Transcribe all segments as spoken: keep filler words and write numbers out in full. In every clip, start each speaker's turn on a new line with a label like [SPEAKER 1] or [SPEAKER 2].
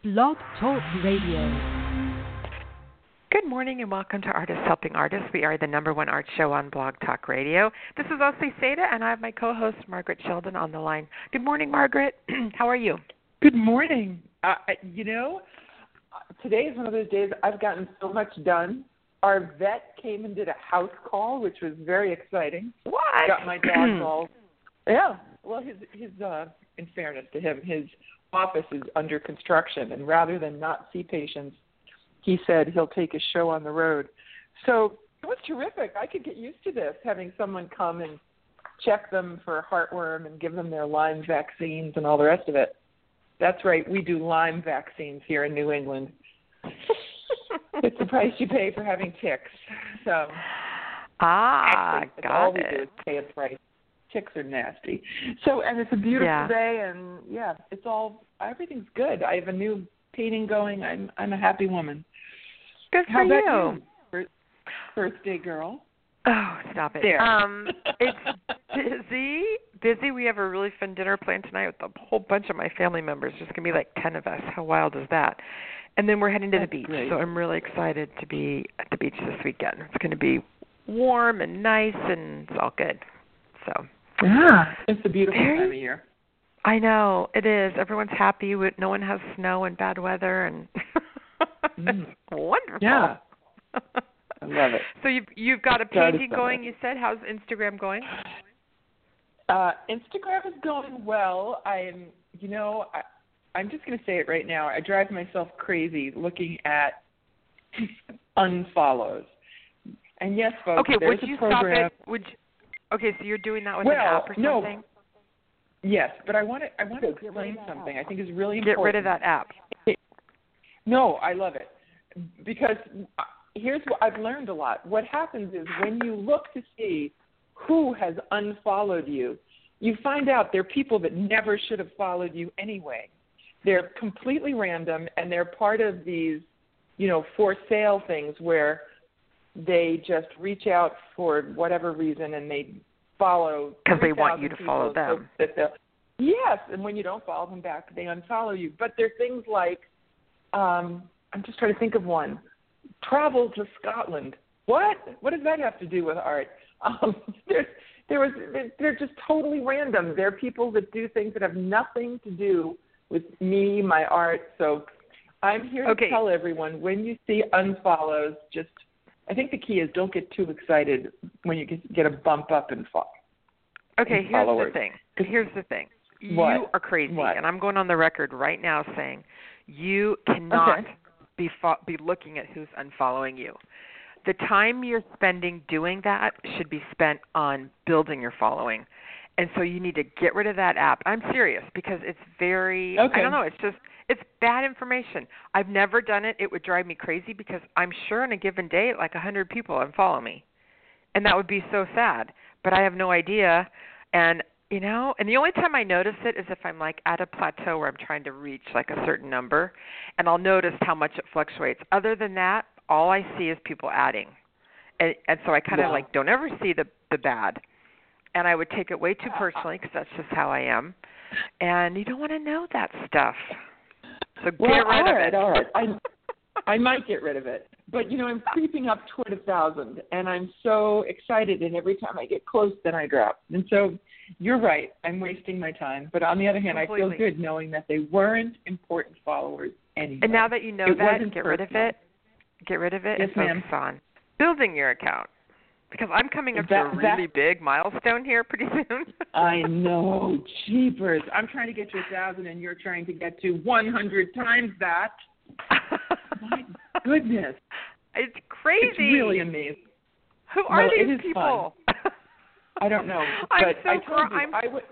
[SPEAKER 1] Blog Talk Radio.
[SPEAKER 2] Good morning and welcome to Artists Helping Artists. We are the number one art show on Blog Talk Radio. This is Ossie Seda, and I have my co-host Margaret Sheldon on the line. Good morning, Margaret. How are you?
[SPEAKER 3] Good morning. Uh, you know, today is one of those days I've gotten so much done. Our vet came and did a house call, which was very exciting.
[SPEAKER 2] What?
[SPEAKER 3] Got my dogs all. Yeah. Well, his his uh, in fairness to him, his office is under construction, and rather than not see patients, he said he'll take his show on the road. So it was terrific. I could get used to this, having someone come and check them for heartworm and give them their Lyme vaccines and all the rest of it. That's right. We do Lyme vaccines here in New England. It's the price you pay for having ticks. So
[SPEAKER 2] ah,
[SPEAKER 3] actually,
[SPEAKER 2] got
[SPEAKER 3] all
[SPEAKER 2] it.
[SPEAKER 3] we do is pay a price. Ticks are nasty. So, and it's a beautiful
[SPEAKER 2] yeah.
[SPEAKER 3] day, and yeah, it's all, everything's good. I have a new painting going. I'm I'm a happy woman.
[SPEAKER 2] Good for
[SPEAKER 3] How about
[SPEAKER 2] you.
[SPEAKER 3] you? First, birthday girl.
[SPEAKER 2] Oh, stop it.
[SPEAKER 3] There.
[SPEAKER 2] Um, it's busy. Busy. We have a really fun dinner planned tonight with a whole bunch of my family members. There's going to be like ten of us. How wild is that? And then we're heading to
[SPEAKER 3] That's
[SPEAKER 2] the beach.
[SPEAKER 3] great.
[SPEAKER 2] So I'm really excited to be at the beach this weekend. It's going to be warm and nice, and it's all good. So.
[SPEAKER 3] Yeah. It's a beautiful
[SPEAKER 2] Very,
[SPEAKER 3] time of year.
[SPEAKER 2] I know. It is. Everyone's happy. No one has snow and bad weather. and
[SPEAKER 3] mm.
[SPEAKER 2] Wonderful.
[SPEAKER 3] Yeah. I love it.
[SPEAKER 2] So you've, you've got a painting going, you said. How's Instagram going?
[SPEAKER 3] Uh, Instagram is going well. I'm, you know, I, I'm just going to say it right now. I drive myself crazy looking at unfollows. And yes, folks,
[SPEAKER 2] okay,
[SPEAKER 3] there's
[SPEAKER 2] would you
[SPEAKER 3] a program.
[SPEAKER 2] stop it? Would you, okay, so you're doing that with
[SPEAKER 3] well,
[SPEAKER 2] an app or
[SPEAKER 3] no.
[SPEAKER 2] something?
[SPEAKER 3] Yes, but I want to. I want to explain something. I think is really important.
[SPEAKER 2] Get rid of that app.
[SPEAKER 3] No, I love it because here's what I've learned a lot. What happens is when you look to see who has unfollowed you, you find out they're people that never should have followed you anyway. They're completely random, and they're part of these, you know, for sale things where they just reach out for whatever reason and they follow
[SPEAKER 2] because they want you to follow them.
[SPEAKER 3] So yes, and when you don't follow them back, they unfollow you. But there are things like, um, I'm just trying to think of one. Travel to Scotland. What? What does that have to do with art? Um, there's, there was, they're just totally random. They're people that do things that have nothing to do with me, my art. So I'm here
[SPEAKER 2] okay.
[SPEAKER 3] to tell everyone, when you see unfollows, just, I think the key is don't get too excited when you get a bump up in follow.
[SPEAKER 2] Okay,
[SPEAKER 3] in
[SPEAKER 2] here's
[SPEAKER 3] followers.
[SPEAKER 2] the thing. Here's the thing.
[SPEAKER 3] What?
[SPEAKER 2] You are crazy,
[SPEAKER 3] what?
[SPEAKER 2] and I'm going on the record right now saying you cannot
[SPEAKER 3] okay.
[SPEAKER 2] be fo- be looking at who's unfollowing you. The time you're spending doing that should be spent on building your following. And so you need to get rid of that app. I'm serious because it's very,
[SPEAKER 3] okay.
[SPEAKER 2] I don't know, it's just, it's bad information. I've never done it. It would drive me crazy because I'm sure on a given day, like one hundred people unfollow me. And that would be so sad. But I have no idea. And, you know, and the only time I notice it is if I'm like at a plateau where I'm trying to reach like a certain number. And I'll notice how much it fluctuates. Other than that, all I see is people adding. And, and so I kind of
[SPEAKER 3] wow.
[SPEAKER 2] like don't ever see the, the bad. And I would take it way too personally because that's just how I am. And you don't want to know that stuff. So get
[SPEAKER 3] well,
[SPEAKER 2] rid
[SPEAKER 3] all
[SPEAKER 2] of
[SPEAKER 3] right,
[SPEAKER 2] it.
[SPEAKER 3] all right. I, I might get rid of it. But, you know, I'm creeping up toward a thousand, and I'm so excited, and every time I get close, then I drop. And so you're right. I'm wasting my time. But on the other hand,
[SPEAKER 2] Completely.
[SPEAKER 3] I feel good knowing that they weren't important followers anyway.
[SPEAKER 2] And now that you know
[SPEAKER 3] it
[SPEAKER 2] that,
[SPEAKER 3] wasn't
[SPEAKER 2] get
[SPEAKER 3] personal.
[SPEAKER 2] rid of it. Get rid of it
[SPEAKER 3] yes,
[SPEAKER 2] and focus
[SPEAKER 3] ma'am.
[SPEAKER 2] on building your account. Because I'm coming up
[SPEAKER 3] that,
[SPEAKER 2] to a really
[SPEAKER 3] that,
[SPEAKER 2] big milestone here pretty soon.
[SPEAKER 3] I know, jeepers. I'm trying to get to a thousand, and you're trying to get to one hundred times that. My goodness.
[SPEAKER 2] It's crazy.
[SPEAKER 3] It's really amazing.
[SPEAKER 2] Who are
[SPEAKER 3] well,
[SPEAKER 2] these
[SPEAKER 3] it is
[SPEAKER 2] people?
[SPEAKER 3] Fun. I don't know,
[SPEAKER 2] I'm
[SPEAKER 3] but
[SPEAKER 2] so
[SPEAKER 3] I told you,
[SPEAKER 2] I'm,
[SPEAKER 3] I went,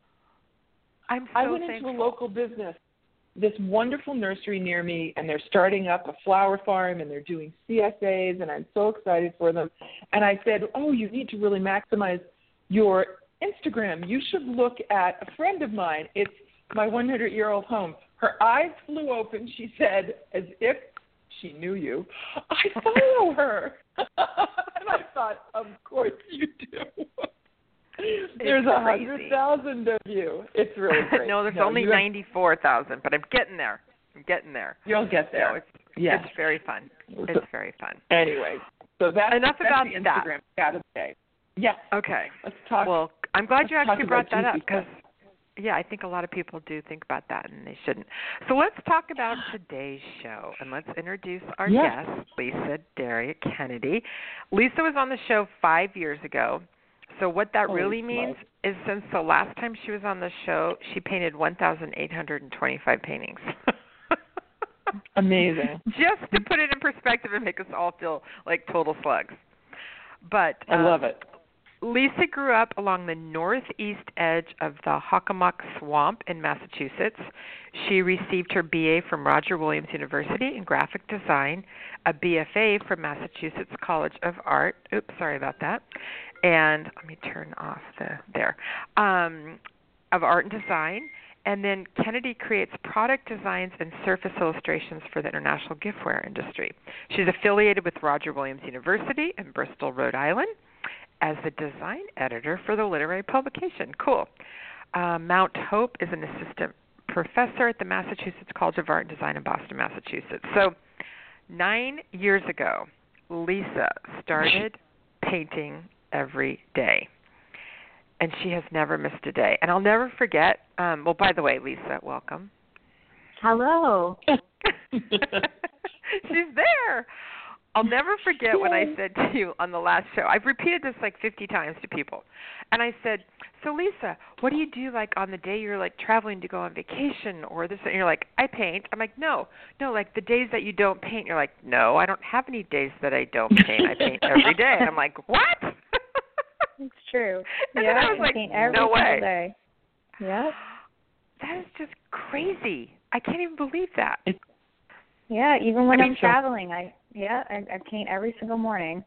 [SPEAKER 2] I'm so
[SPEAKER 3] I went
[SPEAKER 2] thankful.
[SPEAKER 3] into a local business, this wonderful nursery near me, and they're starting up a flower farm, and they're doing C S As, and I'm so excited for them. And I said, oh, you need to really maximize your Instagram. You should look at a friend of mine. It's my hundred-year-old home. Her eyes flew open, she said, as if she knew you. I follow her. And I thought, of course you do. There's a hundred thousand of you. It's really great.
[SPEAKER 2] no, there's
[SPEAKER 3] no,
[SPEAKER 2] only
[SPEAKER 3] have...
[SPEAKER 2] ninety-four thousand, but I'm getting there. I'm getting there.
[SPEAKER 3] You'll get there.
[SPEAKER 2] No, it's,
[SPEAKER 3] yes.
[SPEAKER 2] it's very fun. It's very fun.
[SPEAKER 3] Anyway, so that's,
[SPEAKER 2] Enough
[SPEAKER 3] that's
[SPEAKER 2] about
[SPEAKER 3] the
[SPEAKER 2] that.
[SPEAKER 3] Instagram chat of the day. Yes.
[SPEAKER 2] Okay.
[SPEAKER 3] Let's talk.
[SPEAKER 2] Well, I'm glad you actually brought that up
[SPEAKER 3] juicy
[SPEAKER 2] because,
[SPEAKER 3] stuff.
[SPEAKER 2] yeah, I think a lot of people do think about that and they shouldn't. So let's talk about today's show and let's introduce our
[SPEAKER 3] Yes.
[SPEAKER 2] guest, Lisa Daria Kennedy. Lisa was on the show five years ago. So what that
[SPEAKER 3] Holy
[SPEAKER 2] really means
[SPEAKER 3] smoke.
[SPEAKER 2] is since the last time she was on the show, she painted one thousand eight hundred twenty-five paintings.
[SPEAKER 3] Amazing.
[SPEAKER 2] Just to put it in perspective and make us all feel like total slugs. But
[SPEAKER 3] I
[SPEAKER 2] um,
[SPEAKER 3] love it.
[SPEAKER 2] Lisa grew up along the northeast edge of the Hockomock Swamp in Massachusetts. She received her B A from Roger Williams University in graphic design, a B F A from Massachusetts College of Art. Oops, sorry about that. And let me turn off the there. Um, of art and design. And then Kennedy creates product designs and surface illustrations for the international giftware industry. She's affiliated with Roger Williams University in Bristol, Rhode Island, as the design editor for the literary publication. Cool. Uh, Mount Hope is an assistant professor at the Massachusetts College of Art and Design in Boston, Massachusetts. So nine years ago, Lisa started painting every day. And she has never missed a day. And I'll never forget, um, well, by the way, Lisa, welcome.
[SPEAKER 4] Hello.
[SPEAKER 2] She's there. I'll never forget when I said to you on the last show, I've repeated this like fifty times to people, and I said, so Lisa, what do you do like on the day you're like traveling to go on vacation or this, and you're like, I paint. I'm like, no, no, like the days that you don't paint, you're like, no, I don't have any days that I don't paint. I paint every day. And I'm like, what?
[SPEAKER 4] It's true.
[SPEAKER 2] And
[SPEAKER 4] yeah,
[SPEAKER 2] then I was like,
[SPEAKER 4] paint every
[SPEAKER 2] no way.
[SPEAKER 4] Day. Yep.
[SPEAKER 2] That is just crazy. I can't even believe that.
[SPEAKER 4] Yeah, even when
[SPEAKER 2] I
[SPEAKER 4] I'm
[SPEAKER 2] mean,
[SPEAKER 4] traveling, I yeah, I, I paint every single morning.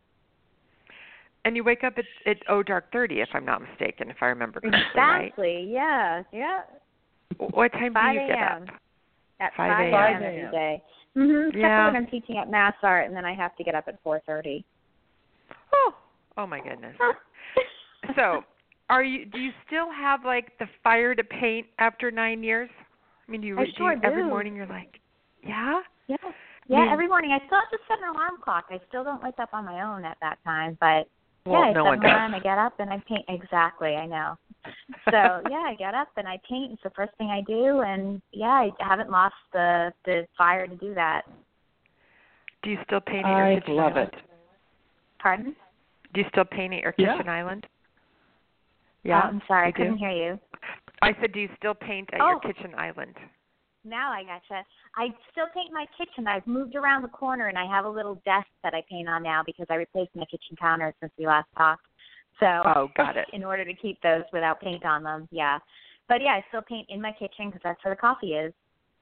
[SPEAKER 2] And you wake up at, at oh dark thirty, if I'm not mistaken, if I remember correctly,
[SPEAKER 4] Exactly.
[SPEAKER 2] right?
[SPEAKER 4] Yeah. Yeah.
[SPEAKER 2] What time do you get up?
[SPEAKER 4] At
[SPEAKER 2] five
[SPEAKER 4] five a.m. every day. Mhm. Except
[SPEAKER 2] Yeah.
[SPEAKER 4] for when I'm teaching at Mass Art, and then I have to get up at four thirty.
[SPEAKER 2] Oh, oh my goodness. So, are you? Do you still have like the fire to paint after nine years? I mean, do you,
[SPEAKER 4] I
[SPEAKER 2] do
[SPEAKER 4] sure
[SPEAKER 2] you every
[SPEAKER 4] do.
[SPEAKER 2] morning you're like, yeah,
[SPEAKER 4] Yeah. Yeah,
[SPEAKER 2] mean-
[SPEAKER 4] every morning. I still have to set an alarm clock. I still don't wake up on my own at that time, but
[SPEAKER 2] well,
[SPEAKER 4] yeah, I
[SPEAKER 2] no
[SPEAKER 4] set
[SPEAKER 2] one
[SPEAKER 4] an
[SPEAKER 2] does.
[SPEAKER 4] alarm, I get up and I paint. Exactly, I know. So yeah, I get up and I paint. It's the first thing I do, and yeah, I haven't lost the the fire to do that.
[SPEAKER 2] Do you still paint at your
[SPEAKER 3] I
[SPEAKER 2] kitchen
[SPEAKER 3] love
[SPEAKER 2] island?
[SPEAKER 3] it.
[SPEAKER 4] Pardon?
[SPEAKER 2] Do you still paint at your
[SPEAKER 3] Yeah.
[SPEAKER 2] kitchen island?
[SPEAKER 4] Oh,
[SPEAKER 2] Yeah,
[SPEAKER 4] I'm sorry, I
[SPEAKER 2] you do?
[SPEAKER 4] couldn't hear you.
[SPEAKER 2] I said, do you still paint at
[SPEAKER 4] Oh.
[SPEAKER 2] your kitchen island?
[SPEAKER 4] Now I gotcha. I still paint my kitchen. I've moved around the corner, and I have a little desk that I paint on now because I replaced my kitchen counter since we last talked. So,
[SPEAKER 2] Oh, got it.
[SPEAKER 4] in order to keep those without paint on them, yeah. But yeah, I still paint in my kitchen because that's where the coffee is.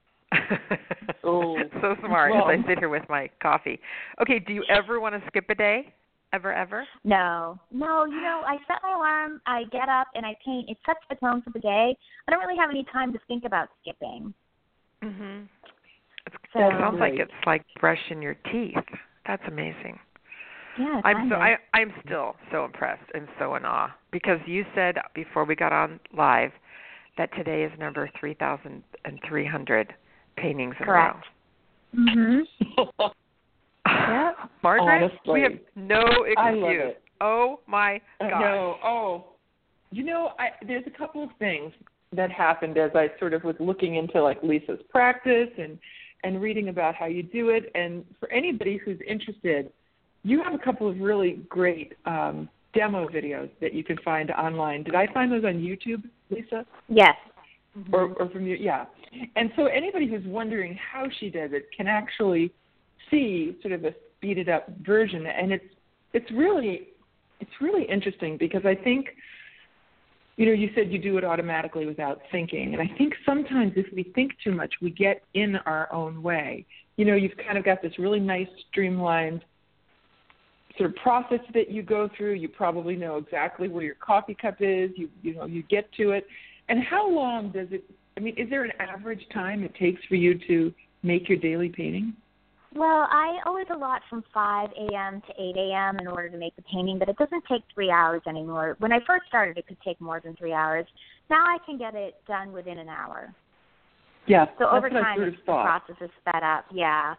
[SPEAKER 3] Oh.
[SPEAKER 2] So smart
[SPEAKER 3] Well-
[SPEAKER 2] as I sit here with my coffee. Okay, do you ever want to skip a day? Ever, ever?
[SPEAKER 4] No, no. You know, I set my alarm. I get up and I paint. It sets the tone for the day. I don't really have any time to think about skipping.
[SPEAKER 2] Mhm. It
[SPEAKER 4] So
[SPEAKER 2] sounds like
[SPEAKER 3] Great.
[SPEAKER 2] it's like brushing your teeth. That's amazing.
[SPEAKER 4] yeah,
[SPEAKER 2] I'm so
[SPEAKER 4] kinda.
[SPEAKER 2] I I'm still so impressed and so in awe because you said before we got on live that today is number three thousand three hundred paintings in
[SPEAKER 4] Correct.
[SPEAKER 2] a row.
[SPEAKER 4] Mhm. Yep.
[SPEAKER 2] Margaret,
[SPEAKER 3] Honestly.
[SPEAKER 2] we have no excuse.
[SPEAKER 3] I love it.
[SPEAKER 2] Oh my
[SPEAKER 3] Uh,
[SPEAKER 2] gosh.
[SPEAKER 3] No, oh, you know, I, there's a couple of things that happened as I sort of was looking into like Lisa's practice and and reading about how you do it. And for anybody who's interested, you have a couple of really great um, demo videos that you can find online. Did I find those on YouTube, Lisa?
[SPEAKER 4] Yes.
[SPEAKER 3] Or, or from you? Yeah. And so anybody who's wondering how she does it can actually see sort of a speeded up version, and it's it's really it's really interesting because I think, you know, you said you do it automatically without thinking, and I think sometimes if we think too much, we get in our own way. You know, you've kind of got this really nice streamlined sort of process that you go through. You probably know exactly where your coffee cup is. You you know, you get to it. And how long does it, I mean, is there an average time it takes for you to make your daily painting?
[SPEAKER 4] Well, I always allot from five a.m. to eight a.m. in order to make the painting, but it doesn't take three hours anymore. When I first started, it could take more than three hours. Now I can get it done within an hour.
[SPEAKER 3] Yeah,
[SPEAKER 4] So
[SPEAKER 3] that's
[SPEAKER 4] over
[SPEAKER 3] what I
[SPEAKER 4] time,
[SPEAKER 3] sort of
[SPEAKER 4] the
[SPEAKER 3] thought.
[SPEAKER 4] process is sped up. Yeah.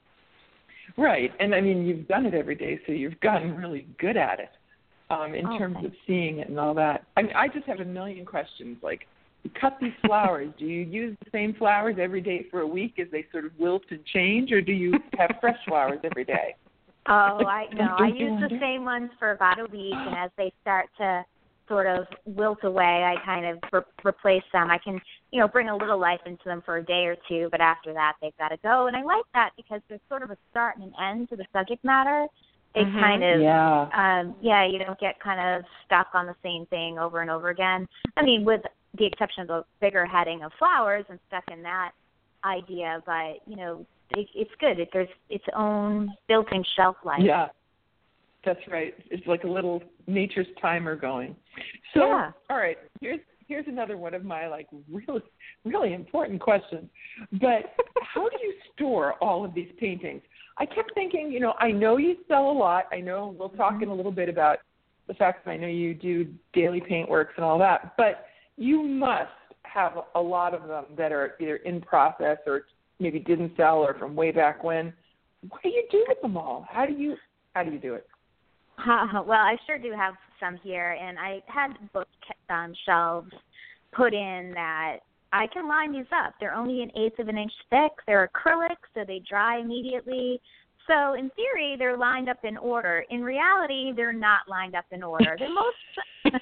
[SPEAKER 3] Right, and I mean, you've done it every day, so you've gotten really good at it um, in
[SPEAKER 4] Oh,
[SPEAKER 3] terms
[SPEAKER 4] thanks.
[SPEAKER 3] of seeing it and all that. I mean, I just have a million questions. Like, you cut these flowers. Do you use the same flowers every day for a week as they sort of wilt and change, or do you have fresh flowers every day?
[SPEAKER 4] Oh, I no, I
[SPEAKER 3] Don't you
[SPEAKER 4] use the
[SPEAKER 3] wonder?
[SPEAKER 4] same ones for about a week, and as they start to sort of wilt away, I kind of re- replace them. I can, you know, bring a little life into them for a day or two, but after that, they've got to go. And I like that because there's sort of a start and an end to the subject matter. It
[SPEAKER 2] Mhm.
[SPEAKER 4] kind of,
[SPEAKER 3] Yeah.
[SPEAKER 4] um, yeah, you don't get kind of stuck on the same thing over and over again. I mean, with the exception of the bigger heading of flowers and stuck in that idea, but you know, it, it's good. It, there's its own built-in shelf life.
[SPEAKER 3] Yeah, that's right. It's like a little nature's timer going. So,
[SPEAKER 4] Yeah.
[SPEAKER 3] all right, here's here's another one of my like really really important questions. But how do you store all of these paintings? I kept thinking, you know, I know you sell a lot. I know we'll talk
[SPEAKER 4] Mm-hmm.
[SPEAKER 3] in a little bit about the fact that I know you do daily paint works and all that, but you must have a lot of them that are either in process or maybe didn't sell or from way back when. What do you do with them all? How do you how do you do it?
[SPEAKER 4] Uh, well, I sure do have some here, and I had book um, shelves put in that I can line these up. They're only an eighth of an inch thick. They're acrylic, so they dry immediately. So in theory, they're lined up in order. In reality, they're not lined up in order. They're most.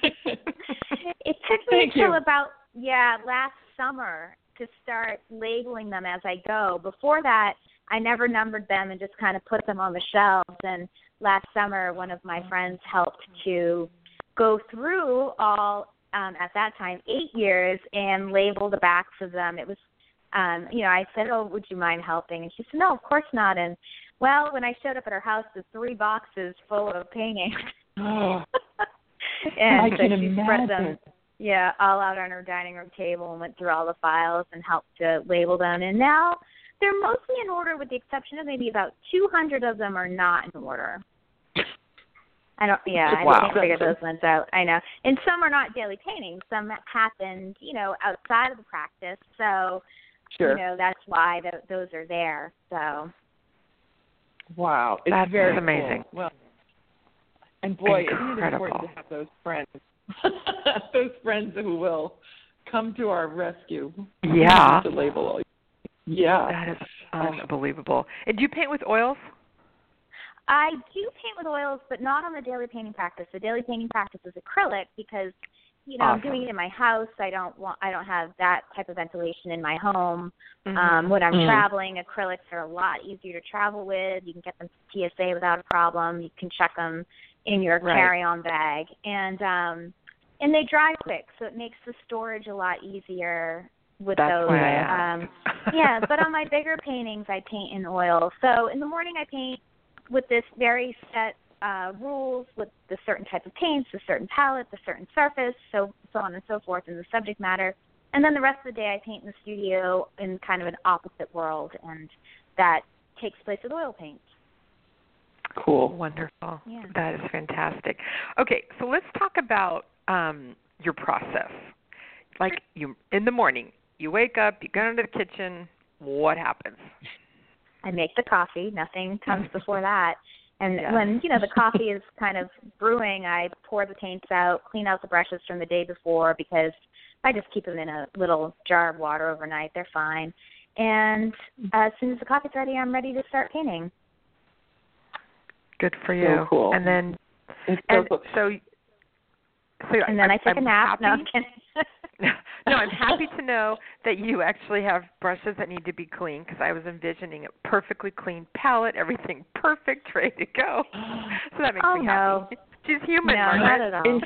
[SPEAKER 4] It took me
[SPEAKER 3] Thank
[SPEAKER 4] until
[SPEAKER 3] you.
[SPEAKER 4] about yeah last summer to start labeling them as I go. Before that, I never numbered them and just kind of put them on the shelves. And last summer, one of my friends helped to go through all, um, at that time, eight years and label the backs of them. It was, um, you know, I said, oh, would you mind helping? And she said, no, of course not. And, well, when I showed up at her house, the three boxes full of paintings.
[SPEAKER 3] Oh,
[SPEAKER 4] and
[SPEAKER 3] I
[SPEAKER 4] so
[SPEAKER 3] can
[SPEAKER 4] she spread them,
[SPEAKER 3] imagine.
[SPEAKER 4] yeah, all out on her dining room table and went through all the files and helped to label them. And now they're mostly in order with the exception of maybe about two hundred of them are not in order. I don't, yeah, I
[SPEAKER 2] Wow.
[SPEAKER 4] can't figure those ones out. I know. And some are not daily paintings. Some happened, you know, outside of the practice. So,
[SPEAKER 3] Sure.
[SPEAKER 4] you know, that's why th- those are there. So,
[SPEAKER 3] Wow. It's
[SPEAKER 2] That's
[SPEAKER 3] very
[SPEAKER 2] amazing.
[SPEAKER 3] Cool. Well, and boy, isn't it
[SPEAKER 2] Incredible.
[SPEAKER 3] important to have those friends, those friends who will come to our rescue.
[SPEAKER 2] Yeah.
[SPEAKER 3] To label all. Yeah.
[SPEAKER 2] That is unbelievable. And do you paint with oils?
[SPEAKER 4] I do paint with oils, but not on the daily painting practice. The daily painting practice is acrylic because, you know,
[SPEAKER 2] Awesome.
[SPEAKER 4] I'm doing it in my house. I don't want, I don't have that type of ventilation in my home.
[SPEAKER 2] Mhm.
[SPEAKER 4] Um, when I'm
[SPEAKER 3] Mm.
[SPEAKER 4] traveling, acrylics are a lot easier to travel with. You can get them to T S A without a problem. You can check them in your
[SPEAKER 2] Right.
[SPEAKER 4] carry-on bag, and um, and they dry quick, so it makes the storage a lot easier with
[SPEAKER 2] That's
[SPEAKER 4] those.
[SPEAKER 2] why I asked.
[SPEAKER 4] Um, yeah, but on my bigger paintings, I paint in oil. So in the morning, I paint with this very set uh, rules, with the certain type of paints, a certain palette, a certain surface, so so on and so forth in the subject matter. And then the rest of the day, I paint in the studio in kind of an opposite world, and that takes place with oil paints.
[SPEAKER 3] Cool.
[SPEAKER 2] Wonderful.
[SPEAKER 4] Yeah.
[SPEAKER 2] That is fantastic. Okay, so let's talk about um, your process. Like you in the morning, you wake up, you go into the kitchen. What happens?
[SPEAKER 4] I make the coffee. Nothing comes before that. And
[SPEAKER 2] Yes.
[SPEAKER 4] when, you know, the coffee is kind of brewing, I pour the paints out, clean out the brushes from the day before because I just keep them in a little jar of water overnight. They're fine. And uh, as soon as the coffee's ready, I'm ready to start painting.
[SPEAKER 2] Good for you.
[SPEAKER 3] So cool.
[SPEAKER 2] And then,
[SPEAKER 3] It's so
[SPEAKER 2] and
[SPEAKER 3] cool.
[SPEAKER 2] so, so
[SPEAKER 4] And then
[SPEAKER 2] I,
[SPEAKER 4] I take
[SPEAKER 2] I'm
[SPEAKER 4] a nap.
[SPEAKER 2] Happy,
[SPEAKER 4] No, I'm kidding.
[SPEAKER 2] no, I'm happy to know that you actually have brushes that need to be clean because I was envisioning a perfectly clean palette, everything perfect, ready to go. So that makes
[SPEAKER 4] Oh,
[SPEAKER 2] me
[SPEAKER 4] no.
[SPEAKER 2] happy. She's human,
[SPEAKER 4] No,
[SPEAKER 2] Margaret.
[SPEAKER 4] not at all.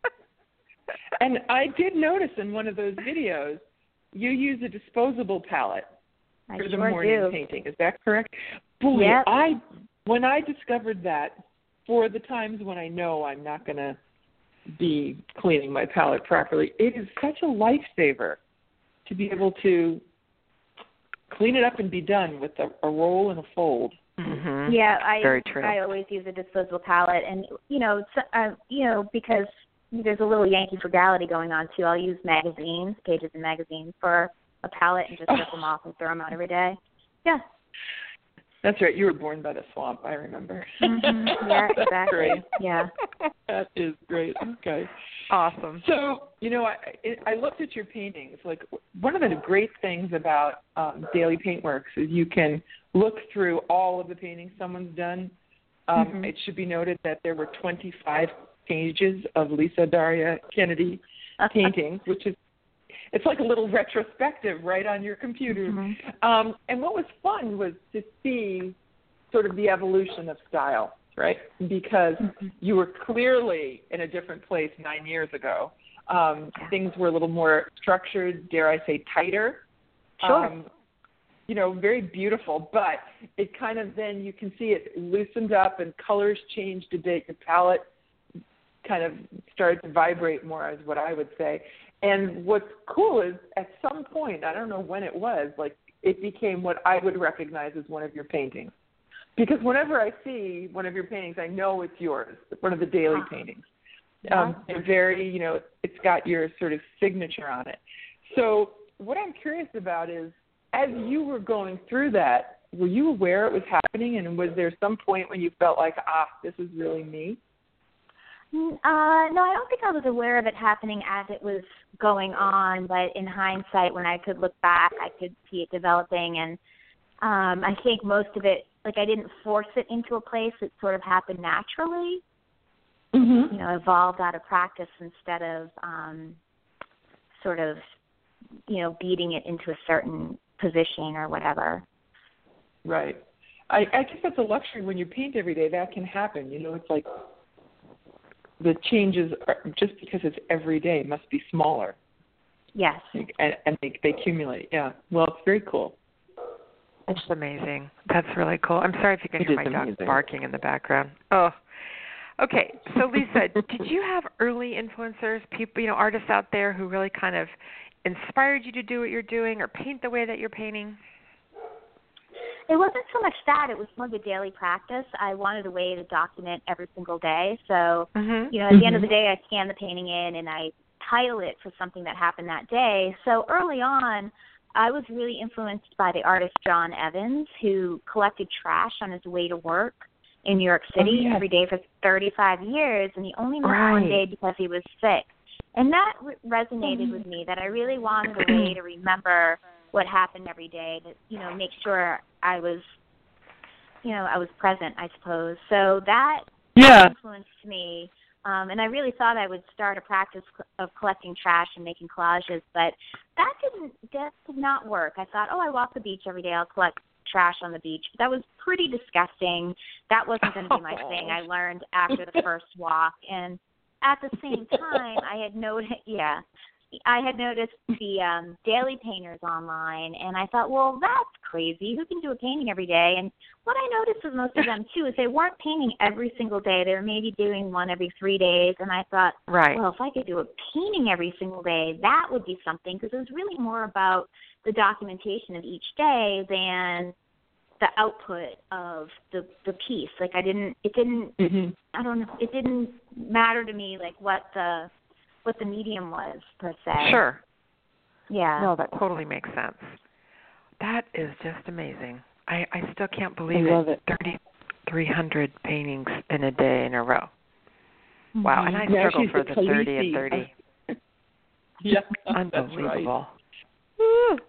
[SPEAKER 3] And I did notice in one of those videos, you use a disposable palette
[SPEAKER 4] I
[SPEAKER 3] for the
[SPEAKER 4] sure
[SPEAKER 3] morning
[SPEAKER 4] do.
[SPEAKER 3] painting. Is that correct? Boy,
[SPEAKER 4] Yep.
[SPEAKER 3] I when I discovered that, for the times when I know I'm not going to be cleaning my palette properly, it is such a lifesaver to be able to clean it up and be done with a, a roll and a fold.
[SPEAKER 2] Mm-hmm.
[SPEAKER 4] Yeah, I
[SPEAKER 2] Very true.
[SPEAKER 4] I always use a disposable palette, and you know, so, uh, you know, because there's a little Yankee frugality going on too. I'll use magazines, pages in magazines for a palette and just rip them off and throw them out every day. Yeah.
[SPEAKER 3] That's right. You were born by the swamp, I remember.
[SPEAKER 4] Mm-hmm. Yeah, exactly.
[SPEAKER 3] Great.
[SPEAKER 4] Yeah.
[SPEAKER 3] That is great. Okay.
[SPEAKER 2] Awesome.
[SPEAKER 3] So, you know, I I looked at your paintings. Like, one of the great things about um, Daily Paintworks is you can look through all of the paintings someone's done. Um, mm-hmm. It should be noted that there were twenty-five pages of Lisa Daria Kennedy paintings, which is, it's like a little retrospective right on your computer. Mm-hmm. Um, and what was fun was to see sort of the evolution of style, right? Because mm-hmm. you were clearly in a different place nine years ago. Um, yeah. Things were a little more structured, dare I say, tighter.
[SPEAKER 4] Sure.
[SPEAKER 3] Um, you know, very beautiful, but it kind of then you can see it loosened up and colors changed a bit. Your palette kind of started to vibrate more, is what I would say. And what's cool is at some point, I don't know when it was, like it became what I would recognize as one of your paintings. Because whenever I see one of your paintings, I know it's yours, one of the daily
[SPEAKER 4] huh.
[SPEAKER 3] paintings.
[SPEAKER 4] Yeah.
[SPEAKER 3] Um, they're very, you know, it's got your sort of signature on it. So what I'm curious about is, as you were going through that, were you aware it was happening? And was there some point when you felt like, ah, this is really me?
[SPEAKER 4] Uh, no, I don't think I was aware of it happening as it was going on, but in hindsight, when I could look back, I could see it developing, and um, I think most of it, like I didn't force it into a place, it sort of happened naturally,
[SPEAKER 3] mm-hmm.
[SPEAKER 4] you know, evolved out of practice instead of um, sort of, you know, beating it into a certain position or whatever.
[SPEAKER 3] Right. I, I guess that's a luxury when you paint every day. That can happen. You know, it's like the changes, are, just because it's every day, must be smaller.
[SPEAKER 4] Yes.
[SPEAKER 3] And, and they, they accumulate. Yeah. Well, it's very cool.
[SPEAKER 2] It's amazing. That's really cool. I'm sorry if you can
[SPEAKER 3] it
[SPEAKER 2] hear my
[SPEAKER 3] amazing.
[SPEAKER 2] dog barking in the background. Oh. Okay. So, Lisa, did you have early influencers, people, you know, artists out there who really kind of inspired you to do what you're doing or paint the way that you're painting?
[SPEAKER 4] It wasn't so much that. It was more the daily practice. I wanted a way to document every single day. So,
[SPEAKER 2] mm-hmm.
[SPEAKER 4] you know, at
[SPEAKER 2] mm-hmm.
[SPEAKER 4] the end of the day, I scan the painting in and I title it for something that happened that day. So early on, I was really influenced by the artist John Evans, who collected trash on his way to work in New York City
[SPEAKER 3] oh, yeah.
[SPEAKER 4] every day for thirty-five years, and he only missed
[SPEAKER 2] right.
[SPEAKER 4] one day because he was sick. And that re- resonated mm-hmm. with me, that I really wanted a way to remember what happened every day, to, you know, make sure I was, you know, I was present, I suppose. So that
[SPEAKER 3] yeah.
[SPEAKER 4] influenced me. Um, and I really thought I would start a practice of collecting trash and making collages, but that didn't, that did not work. I thought, oh, I walk the beach every day, I'll collect trash on the beach. But that was pretty disgusting. That wasn't going to be my thing. I learned after the first walk. And at the same time, I had noticed, yeah, I had noticed the um, daily painters online, and I thought, well, that's crazy. Who can do a painting every day? And what I noticed with most of them, too, is they weren't painting every single day. They were maybe doing one every three days. And I thought,
[SPEAKER 2] right.
[SPEAKER 4] well, if I could do a painting every single day, that would be something, because it was really more about the documentation of each day than the output of the the piece. Like I didn't, it didn't,
[SPEAKER 3] mm-hmm.
[SPEAKER 4] I don't know, it didn't matter to me like what the what the medium was per se.
[SPEAKER 2] Sure.
[SPEAKER 4] Yeah.
[SPEAKER 2] No, that totally makes sense. That is just amazing. I, I still can't believe
[SPEAKER 3] I love
[SPEAKER 2] it.
[SPEAKER 3] it.
[SPEAKER 2] thirty-three hundred paintings in a day in a row.
[SPEAKER 4] Mm-hmm.
[SPEAKER 2] Wow, and I
[SPEAKER 3] yeah,
[SPEAKER 2] struggle for the
[SPEAKER 3] Khaleesi.
[SPEAKER 2] thirty and thirty.
[SPEAKER 3] yeah,
[SPEAKER 2] Unbelievable.
[SPEAKER 3] Right.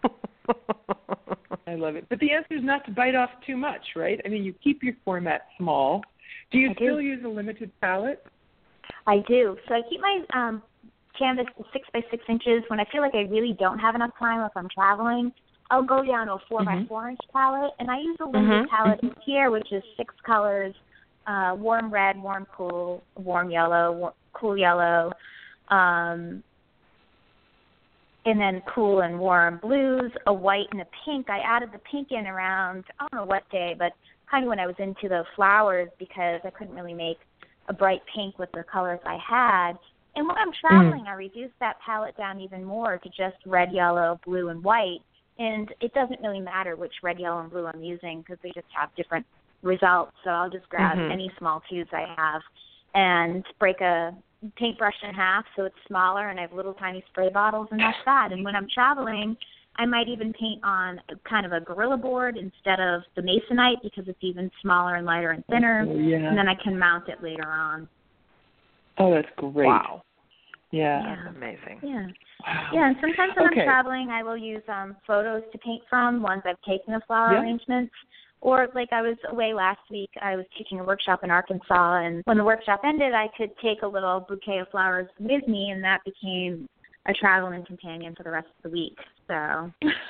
[SPEAKER 3] I love it. But the answer is not to bite off too much, right? I mean, you keep your format small. Do you
[SPEAKER 4] I
[SPEAKER 3] still
[SPEAKER 4] do.
[SPEAKER 3] use a limited palette?
[SPEAKER 4] I do. So I keep my um, canvas six by six inches. When I feel like I really don't have enough time, or if I'm traveling, I'll go down to a four
[SPEAKER 3] mm-hmm.
[SPEAKER 4] by four inch palette, and I use a limited
[SPEAKER 2] mm-hmm.
[SPEAKER 4] palette here, which is six colors: uh, warm red, warm cool, warm yellow, war- cool yellow, um, and then cool and warm blues, a white and a pink. I added the pink in around, I don't know what day, but kind of when I was into the flowers, because I couldn't really make a bright pink with the colors I had. And when I'm traveling, mm. I reduced that palette down even more to just red, yellow, blue, and white. And it doesn't really matter which red, yellow, and blue I'm using, because they just have different results. So I'll just grab
[SPEAKER 2] mm-hmm.
[SPEAKER 4] any small tubes I have and break a paintbrush in half so it's smaller, and I have little tiny spray bottles, and that's that. And when I'm traveling, I might even paint on kind of a Gorilla board instead of the Masonite because it's even smaller and lighter and thinner,
[SPEAKER 3] oh, yeah.
[SPEAKER 4] and then I can mount it later on.
[SPEAKER 3] Oh, that's great.
[SPEAKER 2] Wow.
[SPEAKER 3] Yeah.
[SPEAKER 4] Yeah.
[SPEAKER 2] That's amazing.
[SPEAKER 4] Yeah.
[SPEAKER 3] Wow.
[SPEAKER 4] Yeah, and sometimes when
[SPEAKER 3] Okay.
[SPEAKER 4] I'm traveling, I will use um, photos to paint from, ones I've taken of flower
[SPEAKER 3] Yeah.
[SPEAKER 4] arrangements. Or like I was away last week, I was teaching a workshop in Arkansas, and when the workshop ended, I could take a little bouquet of flowers with me, and that became a traveling companion for the rest of the week. So.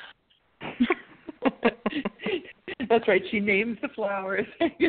[SPEAKER 3] That's right. She names the flowers.
[SPEAKER 4] yeah,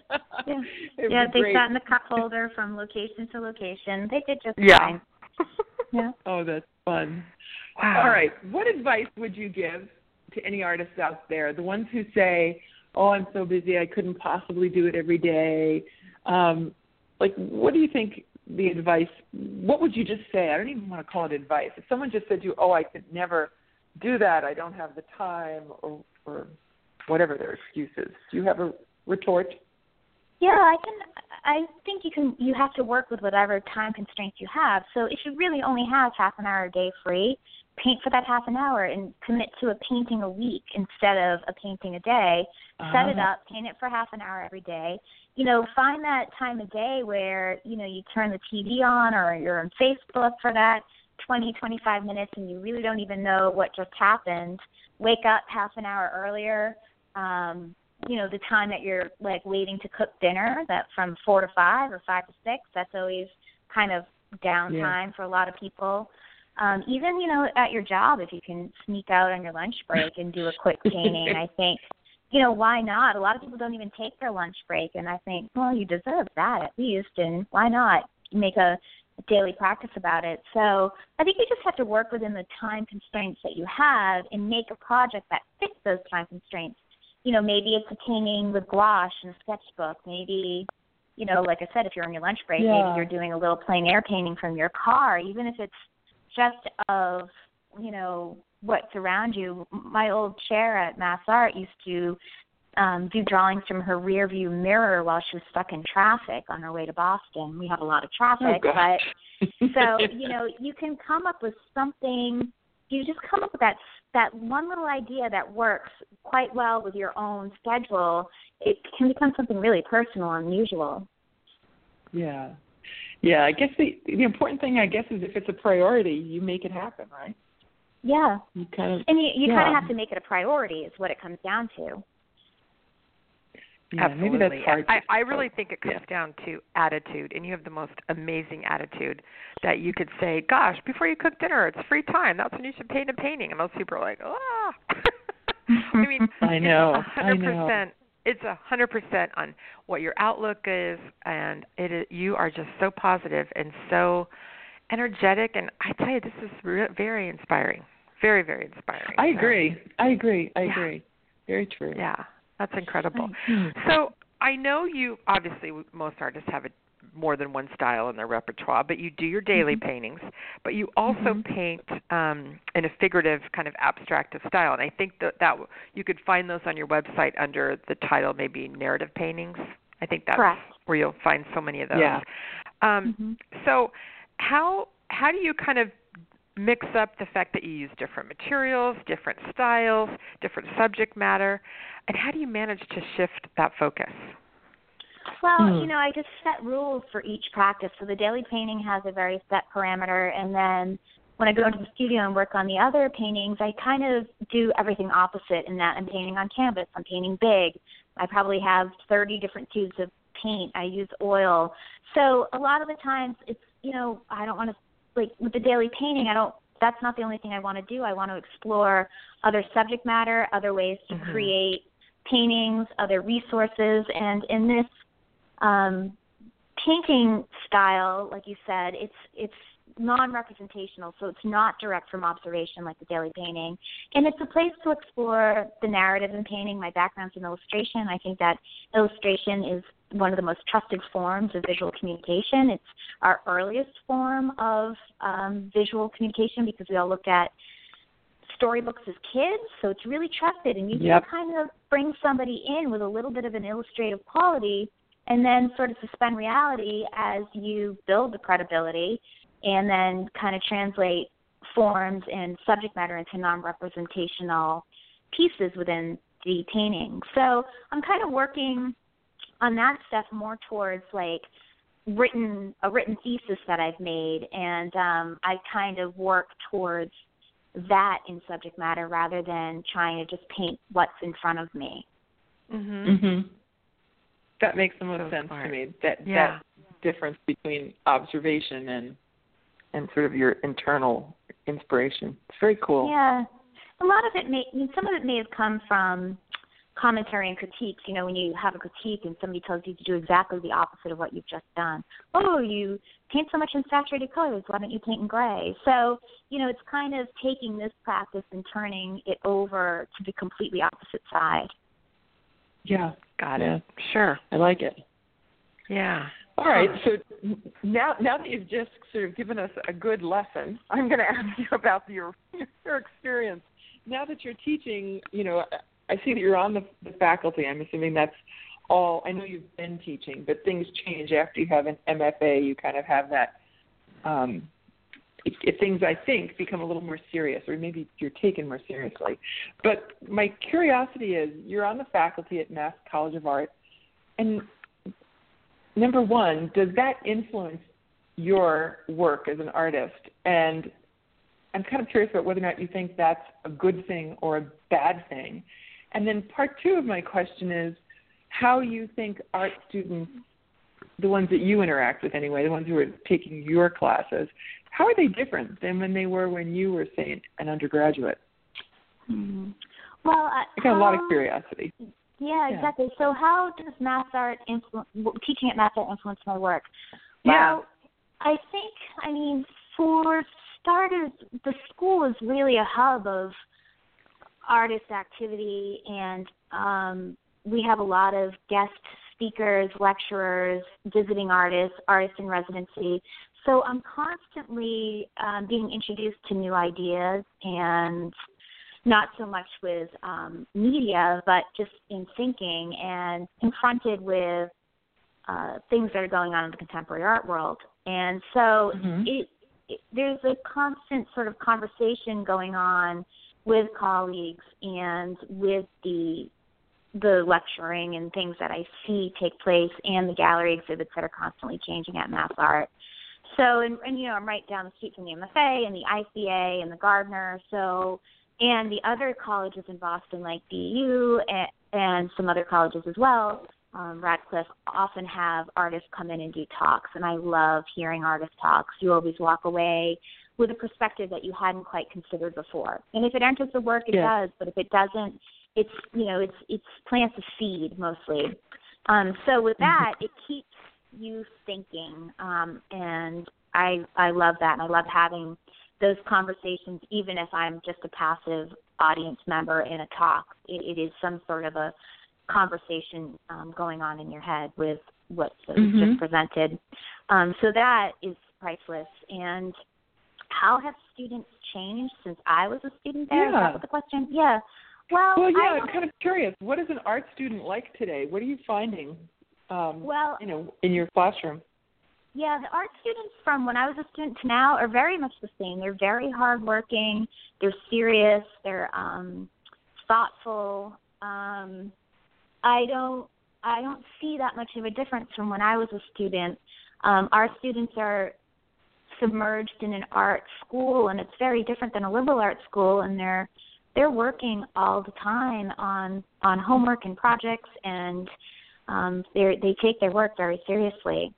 [SPEAKER 4] yeah they
[SPEAKER 3] great.
[SPEAKER 4] sat in the cup holder from location to location. They did just
[SPEAKER 2] Yeah.
[SPEAKER 4] fine. Yeah.
[SPEAKER 3] Oh, that's fun.
[SPEAKER 2] Wow.
[SPEAKER 3] All right. What advice would you give to any artists out there, the ones who say, oh, I'm so busy, I couldn't possibly do it every day? Um, like, what do you think the advice, what would you just say? I don't even want to call it advice. If someone just said to you, oh, I could never do that, I don't have the time, or, or whatever their excuse is, do you have a retort?
[SPEAKER 4] Yeah, I can. I think you can. You have to work with whatever time constraints you have. So if you really only have half an hour a day free, paint for that half an hour and commit to a painting a week instead of a painting a day. Uh-huh. Set it up, paint it for half an hour every day. You know, find that time of day where, you know, you turn the T V on or you're on Facebook for that twenty, twenty-five minutes and you really don't even know what just happened. Wake up half an hour earlier. Um, you know, the time that you're, like, waiting to cook dinner, that from four to five or five to six, that's always kind of downtime yeah. for a lot of people. Um, even, you know, at your job, if you can sneak out on your lunch break and do a quick painting, I think, you know, why not? A lot of people don't even take their lunch break, and I think, well, you deserve that at least, and why not make a daily practice about it? So I think you just have to work within the time constraints that you have and make a project that fits those time constraints. You know, maybe it's a painting with gouache and a sketchbook. Maybe, you know, like I said, if you're on your lunch break, yeah. maybe you're doing a little plein air painting from your car, even if it's just of, you know, what's around you. My old chair at Mass Art used to um, do drawings from her rear view mirror while she was stuck in traffic on her way to Boston. We have a lot of traffic,
[SPEAKER 3] oh,
[SPEAKER 4] but so, you know, you can come up with something, you just come up with that that one little idea that works quite well with your own schedule. It can become something really personal and unusual.
[SPEAKER 3] Yeah. Yeah, I guess the the important thing, I guess, is if it's a priority, you make it happen, right?
[SPEAKER 4] Yeah.
[SPEAKER 3] You kind of,
[SPEAKER 4] and you, you
[SPEAKER 3] yeah.
[SPEAKER 4] kind of have to make it a priority is what it comes down to.
[SPEAKER 3] Yeah,
[SPEAKER 2] Absolutely.
[SPEAKER 3] maybe that's hard.
[SPEAKER 2] I, I really think it comes
[SPEAKER 3] yeah.
[SPEAKER 2] down to attitude, and you have the most amazing attitude that you could say, gosh, before you cook dinner, it's free time. That's when you should paint a painting. And most people are like, ah. I mean,
[SPEAKER 3] I know.
[SPEAKER 2] It's one hundred percent.
[SPEAKER 3] I know.
[SPEAKER 2] It's one hundred percent on what your outlook is, and it is, you are just so positive and so energetic. And I tell you, this is re- very inspiring. Very, very inspiring.
[SPEAKER 3] I
[SPEAKER 2] so,
[SPEAKER 3] agree. I agree. I
[SPEAKER 2] yeah.
[SPEAKER 3] agree. Very true.
[SPEAKER 2] Yeah. That's incredible. So I know you, obviously, most artists have a, more than one style in their repertoire, but you do your daily mm-hmm. paintings, but you also mm-hmm. paint um, in a figurative kind of abstractive style. And I think that, that you could find those on your website under the title maybe narrative paintings. I think that's
[SPEAKER 4] Correct.
[SPEAKER 2] Where you'll find so many of those.
[SPEAKER 3] Yeah.
[SPEAKER 2] Um,
[SPEAKER 4] mm-hmm.
[SPEAKER 2] So how how do you kind of mix up the fact that you use different materials, different styles, different subject matter, and how do you manage to shift that focus?
[SPEAKER 4] Well,
[SPEAKER 3] mm.
[SPEAKER 4] you know, I just set rules for each practice. So the daily painting has a very set parameter, and then when I go into the studio and work on the other paintings, I kind of do everything opposite in that I'm painting on canvas, I'm painting big. I probably have thirty different tubes of paint. I use oil. So a lot of the times it's, you know, I don't want to, like with the daily painting, I don't, that's not the only thing I want to do. I want to explore other subject matter, other ways to mm-hmm. create paintings, other resources. And in this um, painting style, like you said, it's it's non-representational, so it's not direct from observation like the daily painting. And it's a place to explore the narrative in painting. My background's in illustration. I think that illustration is one of the most trusted forms of visual communication. It's our earliest form of um, visual communication because we all looked at storybooks as kids, so it's really trusted. And you
[SPEAKER 3] yep.
[SPEAKER 4] can kind of bring somebody in with a little bit of an illustrative quality and then sort of suspend reality as you build the credibility and then kind of translate forms and subject matter into non-representational pieces within the painting. So I'm kind of working on that stuff more towards like written a written thesis that I've made, and um, I kind of work towards that in subject matter rather than trying to just paint what's in front of me.
[SPEAKER 2] Mhm.
[SPEAKER 3] Mhm. That makes the most
[SPEAKER 2] So
[SPEAKER 3] sense
[SPEAKER 2] smart.
[SPEAKER 3] to me. That
[SPEAKER 2] Yeah.
[SPEAKER 3] that difference between observation and and sort of your internal inspiration. It's very cool.
[SPEAKER 4] Yeah, a lot of it may, I mean, some of it may have come from commentary and critiques. You know, when you have a critique and somebody tells you to do exactly the opposite of what you've just done. Oh, you paint so much in saturated colors. Why don't you paint in gray? So, you know, it's kind of taking this practice and turning it over to the completely opposite side.
[SPEAKER 3] Yeah.
[SPEAKER 2] Got
[SPEAKER 3] Yeah.
[SPEAKER 2] it. Sure.
[SPEAKER 3] I like it.
[SPEAKER 2] Yeah.
[SPEAKER 3] All right, so now now that you've just sort of given us a good lesson, I'm going to ask you about your your experience. Now that you're teaching, you know, I see that you're on the, the faculty. I'm assuming that's all. I know you've been teaching, but things change after you have an M F A. You kind of have that. Um, if, if things, I think, become a little more serious, or maybe you're taken more seriously. But my curiosity is, you're on the faculty at Mass College of Art, and number one, does that influence your work as an artist? And I'm kind of curious about whether or not you think that's a good thing or a bad thing. And then part two of my question is how you think art students, the ones that you interact with anyway, the ones who are taking your classes, how are they different than when they were when you were, say, an undergraduate?
[SPEAKER 4] Mm-hmm. Well, uh,
[SPEAKER 3] I got a lot of
[SPEAKER 4] how-
[SPEAKER 3] curiosity.
[SPEAKER 4] Yeah,
[SPEAKER 3] Yeah.
[SPEAKER 4] exactly. So how does math art influence, teaching at math art influence my work?
[SPEAKER 3] Yeah.
[SPEAKER 4] Well, I think, I mean, for starters, the school is really a hub of artist activity, and um, we have a lot of guest speakers, lecturers, visiting artists, artists in residency. So I'm constantly um, being introduced to new ideas, and not so much with um, media, but just in thinking and confronted with uh, things that are going on in the contemporary art world. And so
[SPEAKER 3] Mhm.
[SPEAKER 4] it, it, there's a constant sort of conversation going on with colleagues and with the the lecturing and things that I see take place, and the gallery exhibits that are constantly changing at Mass Art. So, and, and you know, I'm right down the street from the M F A and the I C A and the Gardner, so, and the other colleges in Boston like D U and, and some other colleges as well, um, Radcliffe, often have artists come in and do talks, and I love hearing artist talks. You always walk away with a perspective that you hadn't quite considered before. And if it enters the work, it
[SPEAKER 3] Yeah.
[SPEAKER 4] does, but if it doesn't, it's, you know, it's it's plants a seed mostly. Um, so with that, it keeps you thinking, um, and I I love that, and I love having those conversations, even if I'm just a passive audience member in a talk. It, it is some sort of a conversation um, going on in your head with what was
[SPEAKER 3] Mhm.
[SPEAKER 4] just presented. Um, so that is priceless. And how have students changed since I was a student there? Is
[SPEAKER 3] Yeah.
[SPEAKER 4] that what the question? Yeah. Well,
[SPEAKER 3] Well, yeah,
[SPEAKER 4] I
[SPEAKER 3] I'm kind of curious. What is an art student like today? What are you finding, um,
[SPEAKER 4] Well-
[SPEAKER 3] you know, in your classroom?
[SPEAKER 4] Yeah, the art students from when I was a student to now are very much the same. They're very hardworking. They're serious. They're um, thoughtful. Um, I don't, I don't see that much of a difference from when I was a student. Um, our students are submerged in an art school, and it's very different than a liberal arts school. And they're, they're working all the time on on homework and projects, and um, they they take their work very seriously.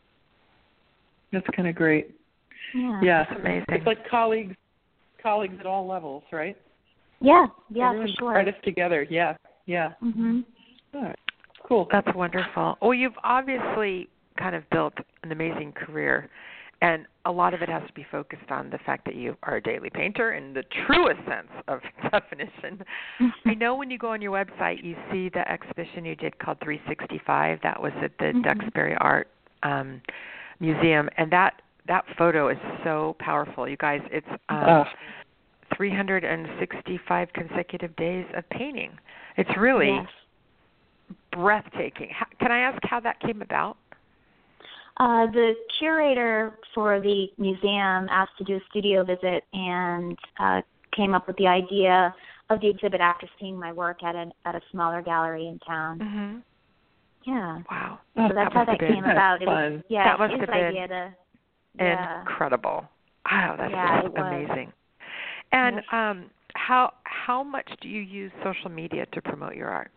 [SPEAKER 3] That's kind of great.
[SPEAKER 4] Yeah.
[SPEAKER 3] Yeah,
[SPEAKER 2] That's amazing.
[SPEAKER 3] It's like colleagues, colleagues at all levels, right?
[SPEAKER 4] Yeah, yeah,
[SPEAKER 3] Everyone's
[SPEAKER 4] for sure.
[SPEAKER 3] artists together. Yeah, yeah.
[SPEAKER 4] Mhm.
[SPEAKER 3] All right. Cool.
[SPEAKER 2] That's wonderful. Well, you've obviously kind of built an amazing career, and a lot of it has to be focused on the fact that you are a daily painter in the truest sense of definition. I know when you go on your website, you see the exhibition you did called three sixty-five. That was at the
[SPEAKER 4] Mhm.
[SPEAKER 2] Duxbury Art um, Museum, and that that photo is so powerful. You guys, it's um,
[SPEAKER 3] Uh,
[SPEAKER 2] three hundred sixty-five consecutive days of painting. It's really
[SPEAKER 4] Yes.
[SPEAKER 2] breathtaking. How, can I ask how that came about?
[SPEAKER 4] Uh, the curator for the museum asked to do a studio visit and uh, came up with the idea of the exhibit after seeing my work at an at a smaller gallery in town.
[SPEAKER 2] Mm-hmm.
[SPEAKER 4] Yeah.
[SPEAKER 2] Wow.
[SPEAKER 4] So that's
[SPEAKER 2] that
[SPEAKER 4] how that
[SPEAKER 2] been,
[SPEAKER 4] came about. It
[SPEAKER 3] fun.
[SPEAKER 4] was, yeah,
[SPEAKER 2] that must
[SPEAKER 4] his
[SPEAKER 2] have been
[SPEAKER 4] idea to, yeah.
[SPEAKER 2] incredible. Wow, that's
[SPEAKER 4] yeah,
[SPEAKER 2] just amazing. And
[SPEAKER 3] Yes.
[SPEAKER 2] um, how how much do you use social media to promote your art?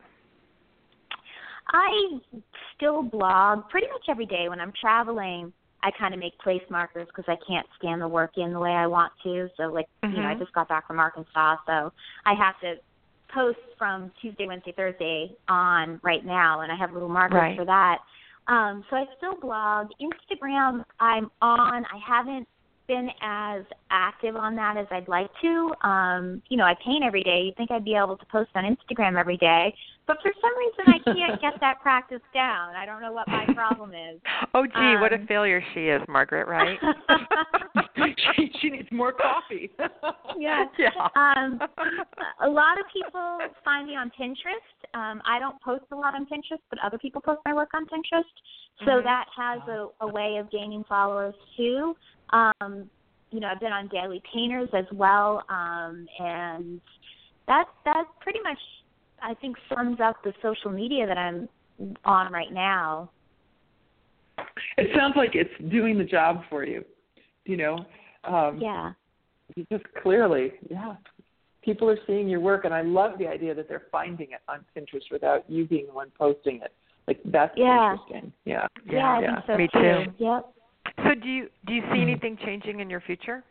[SPEAKER 4] I still blog pretty much every day. When I'm traveling, I kind of make place markers because I can't scan the work in the way I want to. So, like,
[SPEAKER 2] mm-hmm.
[SPEAKER 4] you know, I just got back from Arkansas, so I have to post from Tuesday, Wednesday, Thursday on right now, and I have little markers
[SPEAKER 2] right.
[SPEAKER 4] for that. Um, so I still blog. Instagram, I'm on. I haven't been as active on that as I'd like to. Um, you know, I paint every day. You'd think I'd be able to post on Instagram every day. But for some reason, I can't get that practice down. I don't know what my problem is.
[SPEAKER 2] Oh, gee,
[SPEAKER 4] um,
[SPEAKER 2] what a failure she is, Margaret, right?
[SPEAKER 3] she, she needs more coffee.
[SPEAKER 4] yeah.
[SPEAKER 2] yeah.
[SPEAKER 4] Um, a lot of people find me on Pinterest. Um, I don't post a lot on Pinterest, but other people post my work on Pinterest. So
[SPEAKER 2] mm-hmm.
[SPEAKER 4] that has a, a way of gaining followers, too. Um, you know, I've been on Daily Painters as well, um, and that that pretty much, I think, sums up the social media that I'm on right now.
[SPEAKER 3] It sounds like it's doing the job for you, you know. Um,
[SPEAKER 4] yeah.
[SPEAKER 3] Just clearly, yeah. People are seeing your work, and I love the idea that they're finding it on Pinterest without you being the one posting it. Like, that's
[SPEAKER 4] yeah.
[SPEAKER 3] interesting. Yeah.
[SPEAKER 4] Yeah, yeah I
[SPEAKER 3] yeah.
[SPEAKER 4] think so,
[SPEAKER 2] Me
[SPEAKER 4] too.
[SPEAKER 2] too.
[SPEAKER 4] Yep.
[SPEAKER 2] So do you do you see anything changing in your future?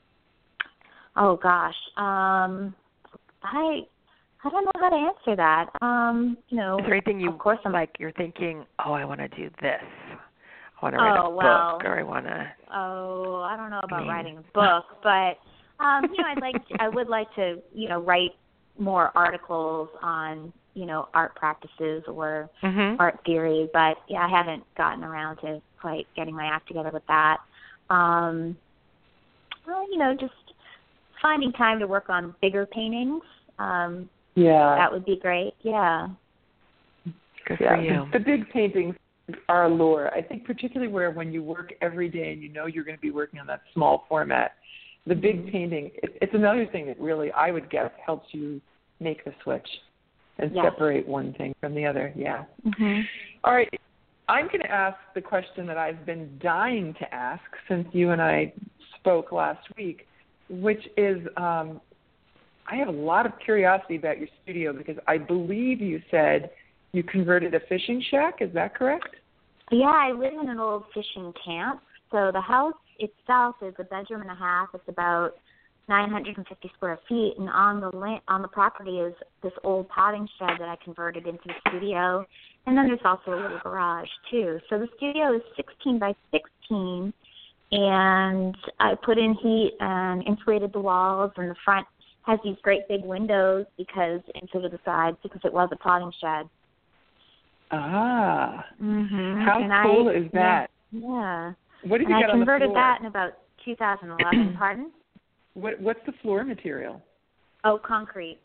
[SPEAKER 4] Oh gosh, um, I I don't know how to answer that. Um, you know,
[SPEAKER 2] is there anything you
[SPEAKER 4] of course I'm,
[SPEAKER 2] like? You're thinking, oh, I want to do this. I want to write
[SPEAKER 4] oh,
[SPEAKER 2] a
[SPEAKER 4] well,
[SPEAKER 2] book, or I want to.
[SPEAKER 4] Oh, I don't know about
[SPEAKER 2] I mean,
[SPEAKER 4] writing a book, but um, you know, I'd like to, I would like to, you know, write more articles on, you know, art practices or
[SPEAKER 2] mm-hmm.
[SPEAKER 4] art theory. But yeah, I haven't gotten around to quite getting my act together with that. Um, well, you know, just finding time to work on bigger paintings. Um,
[SPEAKER 3] yeah.
[SPEAKER 4] That would be great. Yeah.
[SPEAKER 2] Good
[SPEAKER 3] yeah.
[SPEAKER 2] for you.
[SPEAKER 3] The, the big paintings are a lure. I think particularly where when you work every day and you know you're going to be working on that small format, the big painting, it, it's another thing that really, I would guess, helps you make the switch and
[SPEAKER 4] yes.
[SPEAKER 3] separate one thing from the other. Yeah.
[SPEAKER 4] Mm-hmm.
[SPEAKER 3] All right. I'm going to ask the question that I've been dying to ask since you and I spoke last week, which is um, I have a lot of curiosity about your studio because I believe you said you converted a fishing shack. Is that correct?
[SPEAKER 4] Yeah, I live in an old fishing camp. So the house itself is a bedroom and a half. It's about nine hundred fifty square feet, and on the la- on the property is this old potting shed that I converted into a studio. And then there's also a little garage too. So the studio is sixteen by sixteen, and I put in heat and insulated the walls, and the front has these great big windows because instead of the sides because it was a potting shed.
[SPEAKER 3] Ah,
[SPEAKER 4] Mm-hmm.
[SPEAKER 3] how
[SPEAKER 4] and
[SPEAKER 3] cool
[SPEAKER 4] I,
[SPEAKER 3] is that?
[SPEAKER 4] Yeah.
[SPEAKER 3] What did
[SPEAKER 4] and
[SPEAKER 3] you get
[SPEAKER 4] I
[SPEAKER 3] on the
[SPEAKER 4] converted
[SPEAKER 3] floor?
[SPEAKER 4] that in about two thousand eleven. Pardon?
[SPEAKER 3] What What's the floor material?
[SPEAKER 4] Oh, concrete.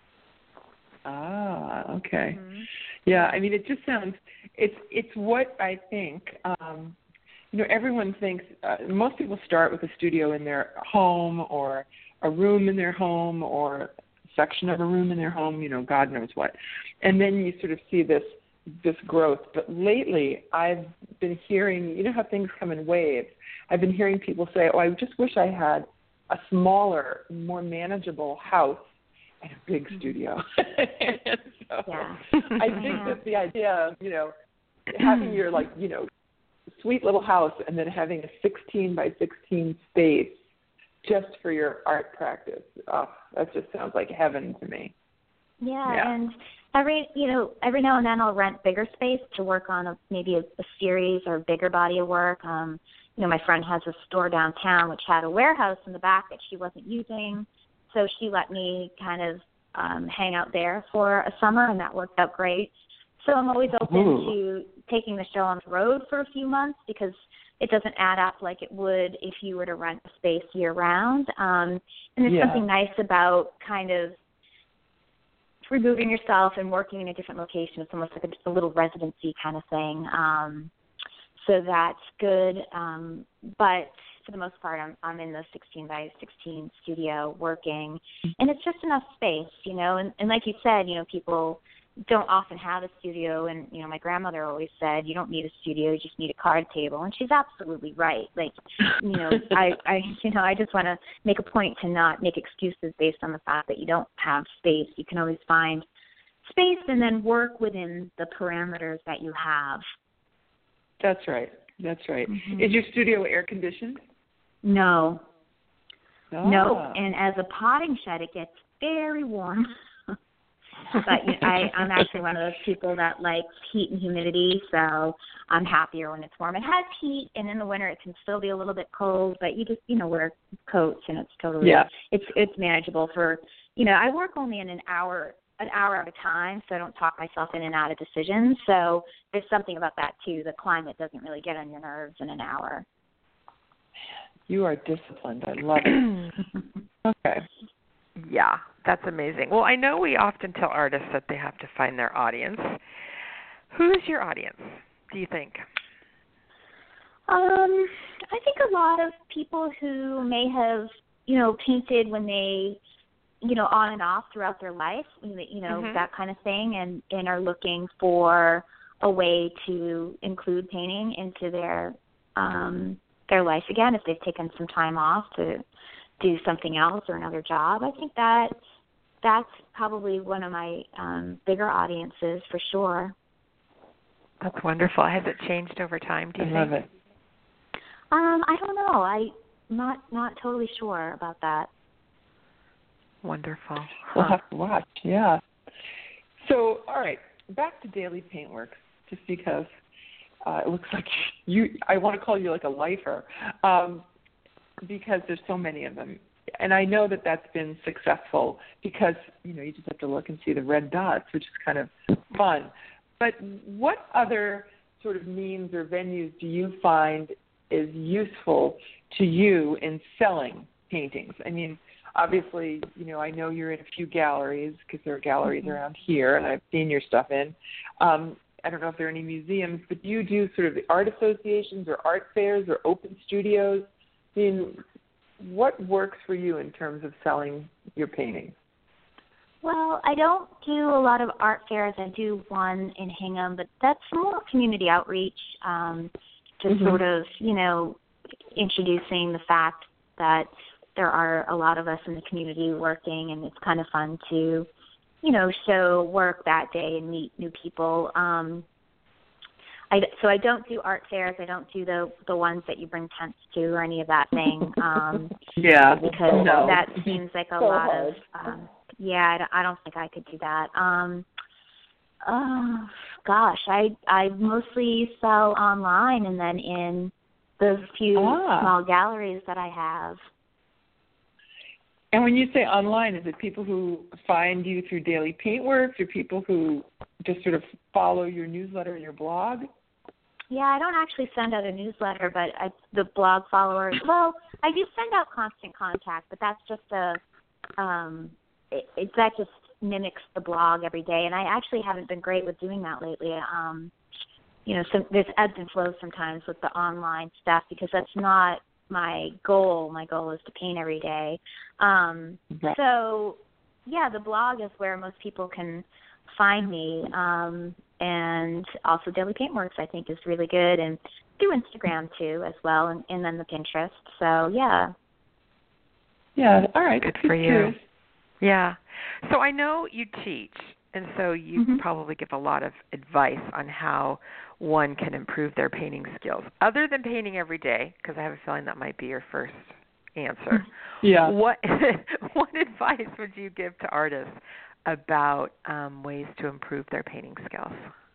[SPEAKER 3] Ah, okay.
[SPEAKER 4] Mm-hmm.
[SPEAKER 3] Yeah, I mean, it just sounds, it's it's what I think, um, you know, everyone thinks, uh, most people start with a studio in their home or a room in their home or a section of a room in their home, you know, God knows what. And then you sort of see this this growth. But lately, I've been hearing, you know how things come in waves. I've been hearing people say, oh, I just wish I had a smaller, more manageable house and a big studio. And so
[SPEAKER 4] Yeah.
[SPEAKER 3] I think that the idea of, you know, having your, like, you know, sweet little house and then having a sixteen by sixteen space just for your art practice, oh, that just sounds like heaven to me.
[SPEAKER 4] Yeah,
[SPEAKER 3] Yeah.
[SPEAKER 4] and every you know every now and then I'll rent bigger space to work on a, maybe a, a series or a bigger body of work. Um, you know, my friend has a store downtown which had a warehouse in the back that she wasn't using, so she let me kind of um, hang out there for a summer, and that worked out great. So I'm always open
[SPEAKER 3] Ooh.
[SPEAKER 4] to taking the show on the road for a few months because it doesn't add up like it would if you were to rent a space year-round. Um, and there's
[SPEAKER 3] Yeah.
[SPEAKER 4] something nice about kind of removing yourself and working in a different location. It's almost like a, a little residency kind of thing. Um, so that's good. Um, but for the most part, I'm I'm in the sixteen by sixteen studio working, and it's just enough space, you know. And, and like you said, you know, people don't often have a studio, and you know, my grandmother always said, you don't need a studio, you just need a card table, and she's absolutely right. Like, you know, I, I, you know, I just want to make a point to not make excuses based on the fact that you don't have space. You can always find space and then work within the parameters that you have.
[SPEAKER 3] That's right. That's right.
[SPEAKER 4] Mm-hmm.
[SPEAKER 3] Is your studio air conditioned?
[SPEAKER 4] No.
[SPEAKER 3] Oh.
[SPEAKER 4] No. And as a potting shed, it gets very warm. But you know, I, I'm actually one of those people that likes heat and humidity, so I'm happier when it's warm. It has heat, and in the winter it can still be a little bit cold, but you just, you know, wear coats, and it's totally,
[SPEAKER 3] yeah.
[SPEAKER 4] it's it's manageable for, you know, I work only in an hour, an hour at a time, so I don't talk myself in and out of decisions. So there's something about that, too. The climate doesn't really get on your nerves in an hour.
[SPEAKER 3] You are disciplined. I love it. Okay.
[SPEAKER 2] Yeah, that's amazing. Well, I know we often tell artists that they have to find their audience. Who's your audience, do you think?
[SPEAKER 4] Um, I think a lot of people who may have, you know, painted when they, you know, on and off throughout their life, you know,
[SPEAKER 2] mm-hmm.
[SPEAKER 4] that kind of thing, and, and are looking for a way to include painting into their um, their life again if they've taken some time off to do something else or another job. I think that that's probably one of my um, bigger audiences for sure.
[SPEAKER 2] That's wonderful. Has it changed over time, do you
[SPEAKER 3] I
[SPEAKER 2] think?
[SPEAKER 3] love it.
[SPEAKER 4] Um, I don't know. I'm not, not totally sure about that.
[SPEAKER 2] Wonderful.
[SPEAKER 3] We'll
[SPEAKER 2] Huh.
[SPEAKER 3] have to watch, yeah. So, all right, back to Daily Paintworks, just because uh, it looks like you, I want to call you like a lifer, um, because there's so many of them. And I know that that's been successful because, you know, you just have to look and see the red dots, which is kind of fun. But what other sort of means or venues do you find is useful to you in selling paintings? I mean, obviously, you know, I know you're in a few galleries because there are galleries mm-hmm. around here, and I've seen your stuff in. Um, I don't know if there are any museums, but do you do sort of the art associations or art fairs or open studios? I mean, what works for you in terms of selling your paintings?
[SPEAKER 4] Well, I don't do a lot of art fairs. I do one in Hingham, but that's more community outreach, um, just mm-hmm. sort of, you know, introducing the fact that there are a lot of us in the community working, and it's kind of fun to, you know, show work that day and meet new people. Um, I, so I don't do art fairs. I don't do the the ones that you bring tents to or any of that thing. Um,
[SPEAKER 3] yeah,
[SPEAKER 4] because
[SPEAKER 3] no.
[SPEAKER 4] that seems like a
[SPEAKER 3] so
[SPEAKER 4] lot
[SPEAKER 3] hard.
[SPEAKER 4] of. Um, yeah, I don't, I don't think I could do that. Um, uh, gosh, I I mostly sell online and then in the few
[SPEAKER 3] ah.
[SPEAKER 4] small galleries that I have.
[SPEAKER 3] And when you say online, is it people who find you through Daily Paintworks or people who just sort of follow your newsletter and your blog?
[SPEAKER 4] Yeah, I don't actually send out a newsletter, but I, the blog followers, well, I do send out Constant Contact, but that's just a, um, it, it, that just mimics the blog every day, and I actually haven't been great with doing that lately. Um, you know, so there's ebbs and flows sometimes with the online stuff because that's not my goal. My goal is to paint every day. Um,
[SPEAKER 3] right.
[SPEAKER 4] So, yeah, the blog is where most people can find me, um, and also Daily Paintworks I think is really good, and through Instagram too as well, and, and then the Pinterest. So, yeah.
[SPEAKER 3] Yeah, all right.
[SPEAKER 2] Good for you. Yeah. So I know you teach, and so you
[SPEAKER 4] mm-hmm.
[SPEAKER 2] probably give a lot of advice on how one can improve their painting skills. Other than painting every day, because I have a feeling that might be your first answer.
[SPEAKER 3] Yeah.
[SPEAKER 2] What what advice would you give to artists about um, ways to improve their painting skills?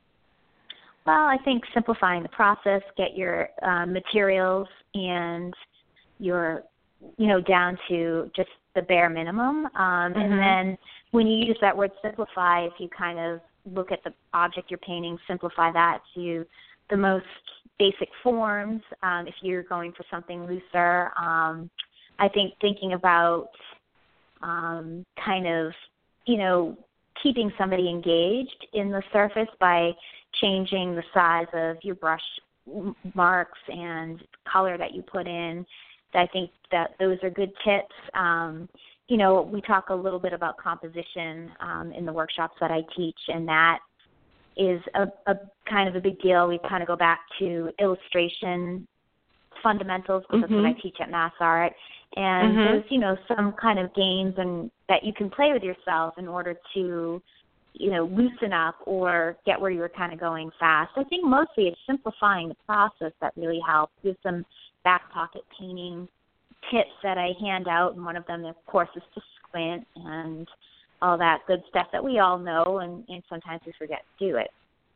[SPEAKER 4] Well, I think simplifying the process, get your uh, materials and your, you know, down to just the bare minimum. Um, mm-hmm. And then when you use that word simplify, if you kind of look at the object you're painting, simplify that to the most basic forms. Um, if you're going for something looser, um, I think thinking about um, kind of, you know, keeping somebody engaged in the surface by changing the size of your brush marks and color that you put in. I think that those are good tips. Um, you know, we talk a little bit about composition um, in the workshops that I teach, and that is a, a kind of a big deal. We kind of go back to illustration fundamentals, because
[SPEAKER 2] mm-hmm.
[SPEAKER 4] that's what I teach at Mass Art. And
[SPEAKER 2] mm-hmm.
[SPEAKER 4] there's, you know, some kind of games and that you can play with yourself in order to, you know, loosen up or get where you were kind of going fast. I think mostly it's simplifying the process that really helps. There's some back pocket painting tips that I hand out, and one of them, of course, is to squint and all that good stuff that we all know, and, and sometimes we forget to do it.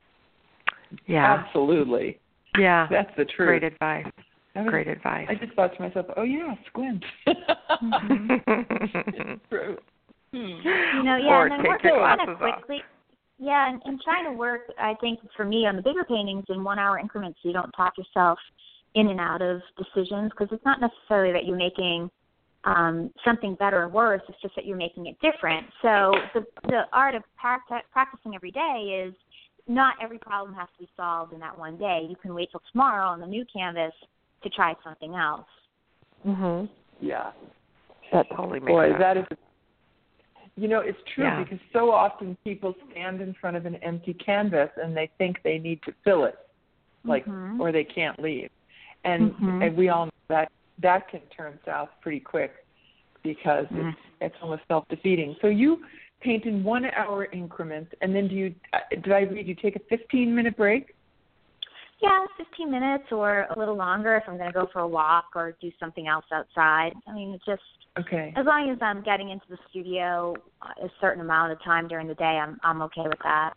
[SPEAKER 2] Yeah.
[SPEAKER 3] Absolutely.
[SPEAKER 2] Yeah.
[SPEAKER 3] That's the truth.
[SPEAKER 2] Great advice.
[SPEAKER 3] Was,
[SPEAKER 2] Great advice.
[SPEAKER 3] I just thought to myself, oh, yeah, squint.
[SPEAKER 2] mm-hmm.
[SPEAKER 3] It's true. Hmm.
[SPEAKER 4] You know, yeah,
[SPEAKER 2] Or
[SPEAKER 4] and then
[SPEAKER 2] take
[SPEAKER 4] working
[SPEAKER 2] your
[SPEAKER 4] kind of
[SPEAKER 2] glasses
[SPEAKER 4] quickly. Off. Yeah, and, and trying to work, I think, for me, on the bigger paintings in one-hour increments, so you don't talk yourself in and out of decisions, because it's not necessarily that you're making um, something better or worse. It's just that you're making it different. So the, the art of pract- practicing every day is not every problem has to be solved in that one day. You can wait till tomorrow on the new canvas to try something else.
[SPEAKER 2] Mhm.
[SPEAKER 3] Yeah.
[SPEAKER 2] That totally makes
[SPEAKER 3] Boy,
[SPEAKER 2] sense.
[SPEAKER 3] that is, you know, it's true
[SPEAKER 2] yeah.
[SPEAKER 3] because so often people stand in front of an empty canvas and they think they need to fill it, like,
[SPEAKER 4] mm-hmm.
[SPEAKER 3] or they can't leave. And,
[SPEAKER 4] mm-hmm.
[SPEAKER 3] and we all know that that can turn south pretty quick because
[SPEAKER 4] mm-hmm.
[SPEAKER 3] it's, it's almost self-defeating. So you paint in one-hour increments, and then do you, did I read you take a fifteen-minute break?
[SPEAKER 4] Yeah, fifteen minutes or a little longer if I'm going to go for a walk or do something else outside. I mean, it's just
[SPEAKER 3] okay.
[SPEAKER 4] As long as I'm getting into the studio a certain amount of time during the day, I'm I'm okay with that.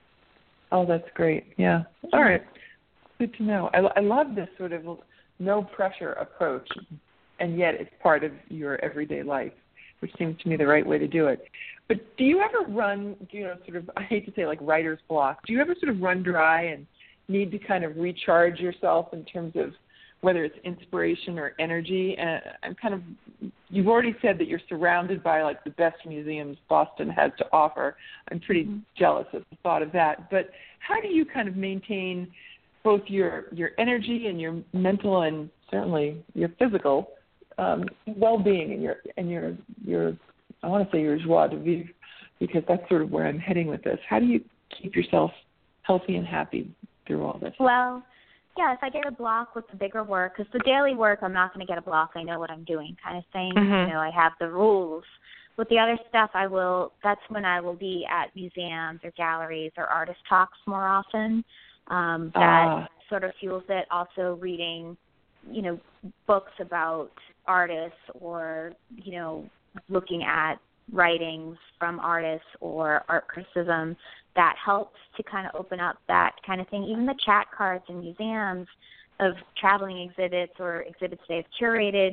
[SPEAKER 3] Oh, that's great. Yeah. All right. Good to know. I, I love this sort of no pressure approach, and yet it's part of your everyday life, which seems to me the right way to do it. But do you ever run, you know, sort of, I hate to say like writer's block, do you ever sort of run dry and need to kind of recharge yourself in terms of whether it's inspiration or energy? And I'm kind of, you've already said that you're surrounded by like the best museums Boston has to offer. I'm pretty mm-hmm. jealous of the thought of that. But how do you kind of maintain both your, your energy and your mental and certainly your physical um, well-being and your, and your, your, I want to say your joie de vivre, because that's sort of where I'm heading with this. How do you keep yourself healthy and happy through all this?
[SPEAKER 4] Well, yeah, if I get a block with the bigger work, because the daily work, I'm not going to get a block. I know what I'm doing kind of thing.
[SPEAKER 2] Mm-hmm.
[SPEAKER 4] You know, I have the rules. With the other stuff, I will, that's when I will be at museums or galleries or artist talks more often. Um, that
[SPEAKER 3] ah.
[SPEAKER 4] sort of fuels it. Also reading, you know, books about artists or, you know, looking at writings from artists or art criticism, that helps to kind of open up that kind of thing. Even the chat cards in museums of traveling exhibits or exhibits they've curated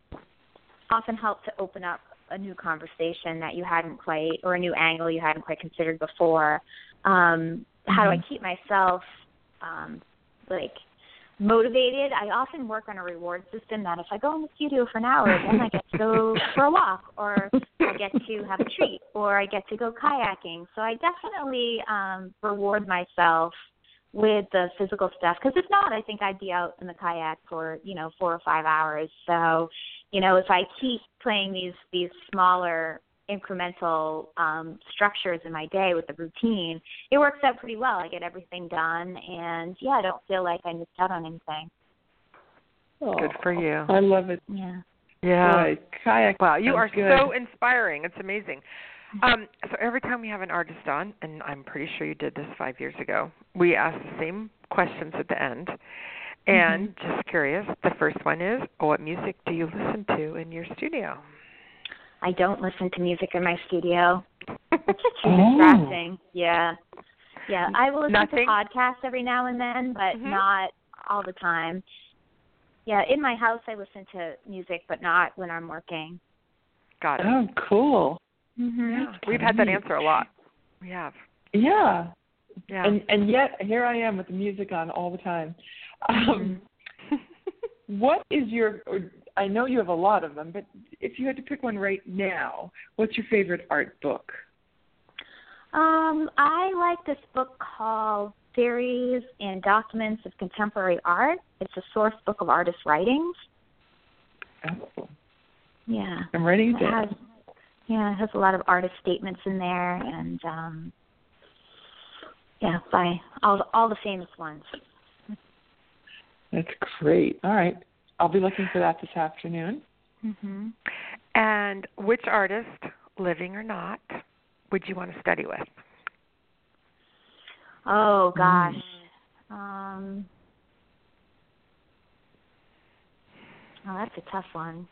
[SPEAKER 4] often help to open up a new conversation that you hadn't quite, or a new angle you hadn't quite considered before. Um, mm-hmm. How do I keep myself um, like motivated? I often work on a reward system that if I go in the studio for an hour, then I get to go for a walk, or I get to have a treat, or I get to go kayaking. So I definitely um, reward myself with the physical stuff, because if not, I think I'd be out in the kayak for, you know, four or five hours. So, you know, if I keep playing these these smaller incremental um, structures in my day with the routine, it works out pretty well. I get everything done, and yeah, I don't feel like I missed out on anything.
[SPEAKER 3] Oh,
[SPEAKER 2] good for you.
[SPEAKER 3] I love it.
[SPEAKER 4] Yeah.
[SPEAKER 2] Yeah.
[SPEAKER 3] Boy, kayak.
[SPEAKER 2] Wow, you are
[SPEAKER 3] good.
[SPEAKER 2] so inspiring. It's amazing. Um, so every time we have an artist on, and I'm pretty sure you did this five years ago, we ask the same questions at the end. And mm-hmm. just curious, the first one is, what music do you listen to in your studio?
[SPEAKER 4] I don't listen to music in my studio. It's just too
[SPEAKER 3] oh.
[SPEAKER 4] distracting. Yeah. Yeah, I will listen
[SPEAKER 2] Nothing?
[SPEAKER 4] to podcasts every now and then, but
[SPEAKER 2] mm-hmm.
[SPEAKER 4] not all the time. Yeah, in my house I listen to music, but not when I'm working.
[SPEAKER 2] Got it.
[SPEAKER 3] Oh, cool.
[SPEAKER 4] Mm-hmm.
[SPEAKER 2] Yeah. We've had that answer a lot. We have.
[SPEAKER 3] Yeah.
[SPEAKER 2] Yeah.
[SPEAKER 3] And and yet here I am with the music on all the time. Um, what is your, or I know you have a lot of them, but if you had to pick one right now, what's your favorite art book?
[SPEAKER 4] Um, I like this book called series in Documents of Contemporary Art. It's a source book of artists' writings.
[SPEAKER 3] Oh.
[SPEAKER 4] Yeah.
[SPEAKER 3] I'm writing it
[SPEAKER 4] It
[SPEAKER 3] down.
[SPEAKER 4] has, yeah, it has a lot of artist statements in there, and um, yeah, by all all the famous ones.
[SPEAKER 3] That's great. All right. I'll be looking for that this afternoon.
[SPEAKER 4] Mm-hmm.
[SPEAKER 2] And which artist, living or not, would you want to study with?
[SPEAKER 4] Oh, gosh. Um, oh, that's a tough one.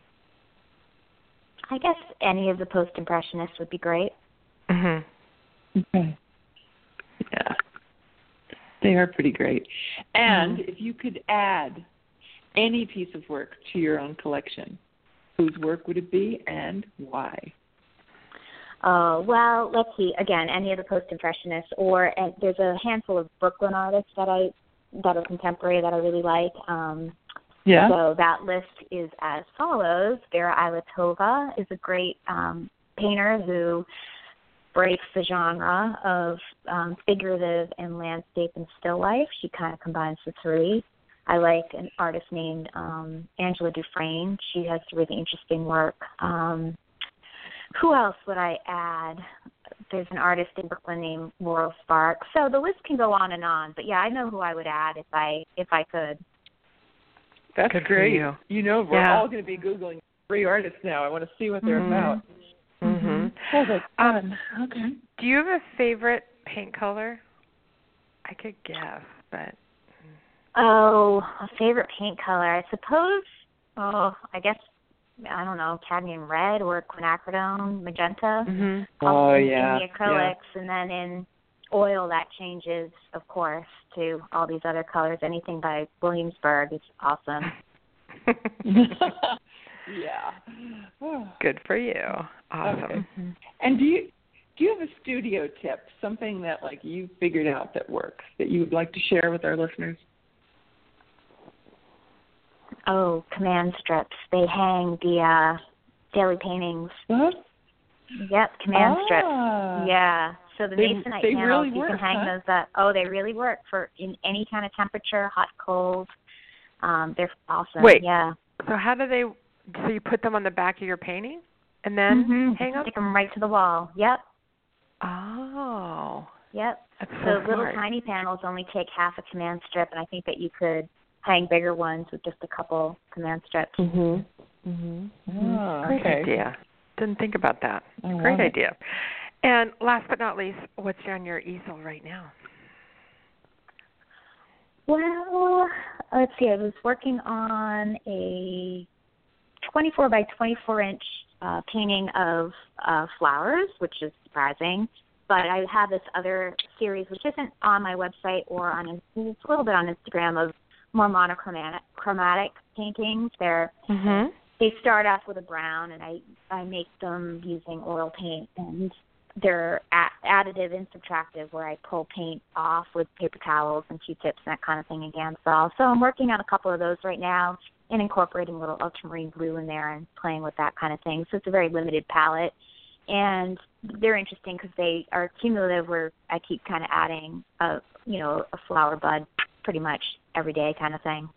[SPEAKER 4] I guess any of the post-impressionists would be great.
[SPEAKER 2] Mm-hmm.
[SPEAKER 3] Okay. Yeah. They are pretty great. And
[SPEAKER 2] Mm-hmm.
[SPEAKER 3] if you could add any piece of work to your own collection, whose work would it be and why?
[SPEAKER 4] Oh, well, let's see. Again, any of the post-impressionists, or and there's a handful of Brooklyn artists that I that are contemporary that I really like. Um,
[SPEAKER 3] Yeah.
[SPEAKER 4] So that list is as follows. Vera Ilatova is a great um, painter who breaks the genre of um, figurative and landscape and still life. She kind of combines the three. I like an artist named um, Angela Dufresne. She has really interesting work. Um, who else would I add? There's an artist in Brooklyn named Laurel Sparks. So the list can go on and on. But yeah, I know who I would add if I if I could.
[SPEAKER 3] That's
[SPEAKER 2] Good for
[SPEAKER 3] great.
[SPEAKER 2] you.
[SPEAKER 3] You know, we're
[SPEAKER 2] Yeah.
[SPEAKER 3] all going to be Googling three artists now. I want to see what they're
[SPEAKER 2] Mhm.
[SPEAKER 3] about.
[SPEAKER 2] Mm-hmm.
[SPEAKER 3] Oh, that's
[SPEAKER 2] Um,
[SPEAKER 3] fun. Okay.
[SPEAKER 2] Do you have a favorite paint color? I could guess, but
[SPEAKER 4] Oh, a favorite paint color. I suppose, oh, I guess, I don't know, cadmium red or quinacridone magenta.
[SPEAKER 2] mm-hmm.
[SPEAKER 3] Oh,
[SPEAKER 4] in,
[SPEAKER 3] yeah.
[SPEAKER 4] In the acrylics, and then in oil that changes, of course, to all these other colors. Anything by Williamsburg is awesome.
[SPEAKER 3] Yeah. Oh.
[SPEAKER 2] Good for you. Awesome.
[SPEAKER 3] Okay. And do you do you have a studio tip, something that like you figured out that works that you would like to share with our listeners?
[SPEAKER 4] Oh, command strips. They hang the uh, daily paintings.
[SPEAKER 3] What?
[SPEAKER 4] Yep, command
[SPEAKER 3] ah.
[SPEAKER 4] strips. Yeah. So the
[SPEAKER 3] They-
[SPEAKER 4] masonite
[SPEAKER 3] they
[SPEAKER 4] panels,
[SPEAKER 3] really
[SPEAKER 4] you
[SPEAKER 3] work,
[SPEAKER 4] can hang
[SPEAKER 3] huh?
[SPEAKER 4] those up. Oh, they really work for in any kind of temperature, hot, cold. Um, they're awesome.
[SPEAKER 2] Wait.
[SPEAKER 4] Yeah.
[SPEAKER 2] So how do they? So you put them on the back of your painting, and then
[SPEAKER 4] Mm-hmm.
[SPEAKER 2] hang them?
[SPEAKER 4] Stick them right to the wall. Yep.
[SPEAKER 2] Oh,
[SPEAKER 4] Yep.
[SPEAKER 2] that's so
[SPEAKER 4] So little
[SPEAKER 2] smart.
[SPEAKER 4] tiny panels only take half a command strip, and I think that you could hang bigger ones with just a couple command strips.
[SPEAKER 3] Mhm. Mhm. Oh,
[SPEAKER 2] Great
[SPEAKER 3] okay.
[SPEAKER 2] idea. Didn't think about that.
[SPEAKER 3] I love
[SPEAKER 2] Great
[SPEAKER 3] it.
[SPEAKER 2] idea. And last but not least, what's on your easel right now?
[SPEAKER 4] Well, let's see. I was working on a twenty-four by twenty-four inch uh, painting of uh, flowers, which is surprising. But I have this other series, which isn't on my website or on, it's a little bit on Instagram, of more monochromatic chromatic paintings. They're
[SPEAKER 2] Mm-hmm.
[SPEAKER 4] They start off with a brown, and I, I make them using oil paint, and they're a- additive and subtractive, where I pull paint off with paper towels and Q-tips and that kind of thing again. So, so I'm working on a couple of those right now and incorporating a little ultramarine blue in there and playing with that kind of thing. So it's a very limited palette, and they're interesting because they are cumulative, where I keep kind of adding a, you know, a flower bud pretty much every day kind of thing.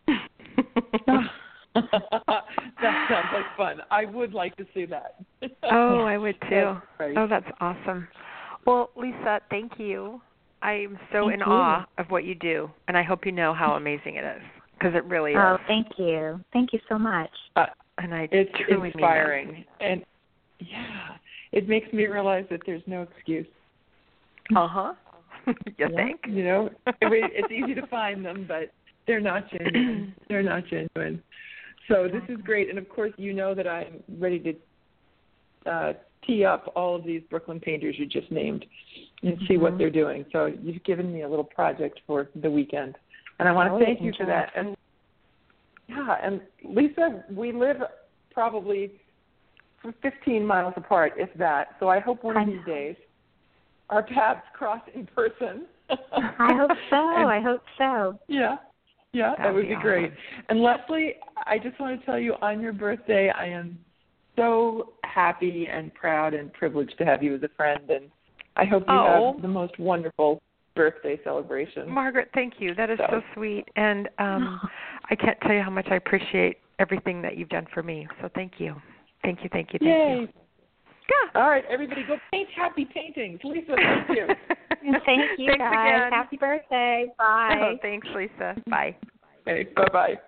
[SPEAKER 3] That sounds like fun. I would like to see that.
[SPEAKER 2] Oh, I would too.
[SPEAKER 3] That's great.
[SPEAKER 2] Oh, that's awesome. Well, Lisa, thank you. I'm so
[SPEAKER 4] Thank
[SPEAKER 2] in
[SPEAKER 4] you.
[SPEAKER 2] awe of what you do, and I hope you know how amazing it is, because it really is.
[SPEAKER 4] Oh, thank you. Thank you so much.
[SPEAKER 3] Uh,
[SPEAKER 2] And I
[SPEAKER 3] it's
[SPEAKER 2] truly
[SPEAKER 3] inspiring, and yeah, it makes me realize that there's no excuse.
[SPEAKER 2] mean that. Uh-huh. you
[SPEAKER 4] Yeah.
[SPEAKER 2] think?
[SPEAKER 3] You know, it, it's easy to find them, but they're not genuine. They're not genuine. So this is great, and of course, you know that I'm ready to uh, tee up all of these Brooklyn painters you just named and see
[SPEAKER 4] Mm-hmm.
[SPEAKER 3] what they're doing. So you've given me a little project for the weekend, and I want to
[SPEAKER 4] Oh,
[SPEAKER 3] thank you for
[SPEAKER 4] enjoy.
[SPEAKER 3] that. And yeah, and Lisa, we live probably fifteen miles apart, if that. So I hope one
[SPEAKER 4] I
[SPEAKER 3] of these
[SPEAKER 4] know.
[SPEAKER 3] days our paths cross in person.
[SPEAKER 4] I hope so.
[SPEAKER 3] And-
[SPEAKER 4] I hope so.
[SPEAKER 3] yeah. Yeah,
[SPEAKER 2] That
[SPEAKER 3] that
[SPEAKER 2] would
[SPEAKER 3] would
[SPEAKER 2] be
[SPEAKER 3] be great. And Leslie, I just want to tell you, on your birthday, I am so happy and proud and privileged to have you as a friend, and I hope you
[SPEAKER 2] Oh.
[SPEAKER 3] have the most wonderful birthday celebration.
[SPEAKER 2] Margaret, thank you. That is so, so sweet. And um, I can't tell you how much I appreciate everything that you've done for me. So thank you. Thank you, thank you, thank
[SPEAKER 3] Yay.
[SPEAKER 2] you. Yeah.
[SPEAKER 3] All right, everybody go paint happy paintings. Lisa, thank you.
[SPEAKER 4] Thank you,
[SPEAKER 2] Thanks
[SPEAKER 4] guys.
[SPEAKER 2] again.
[SPEAKER 4] Happy birthday. Bye.
[SPEAKER 2] Oh, thanks, Lisa. Bye.
[SPEAKER 3] Okay, bye-bye.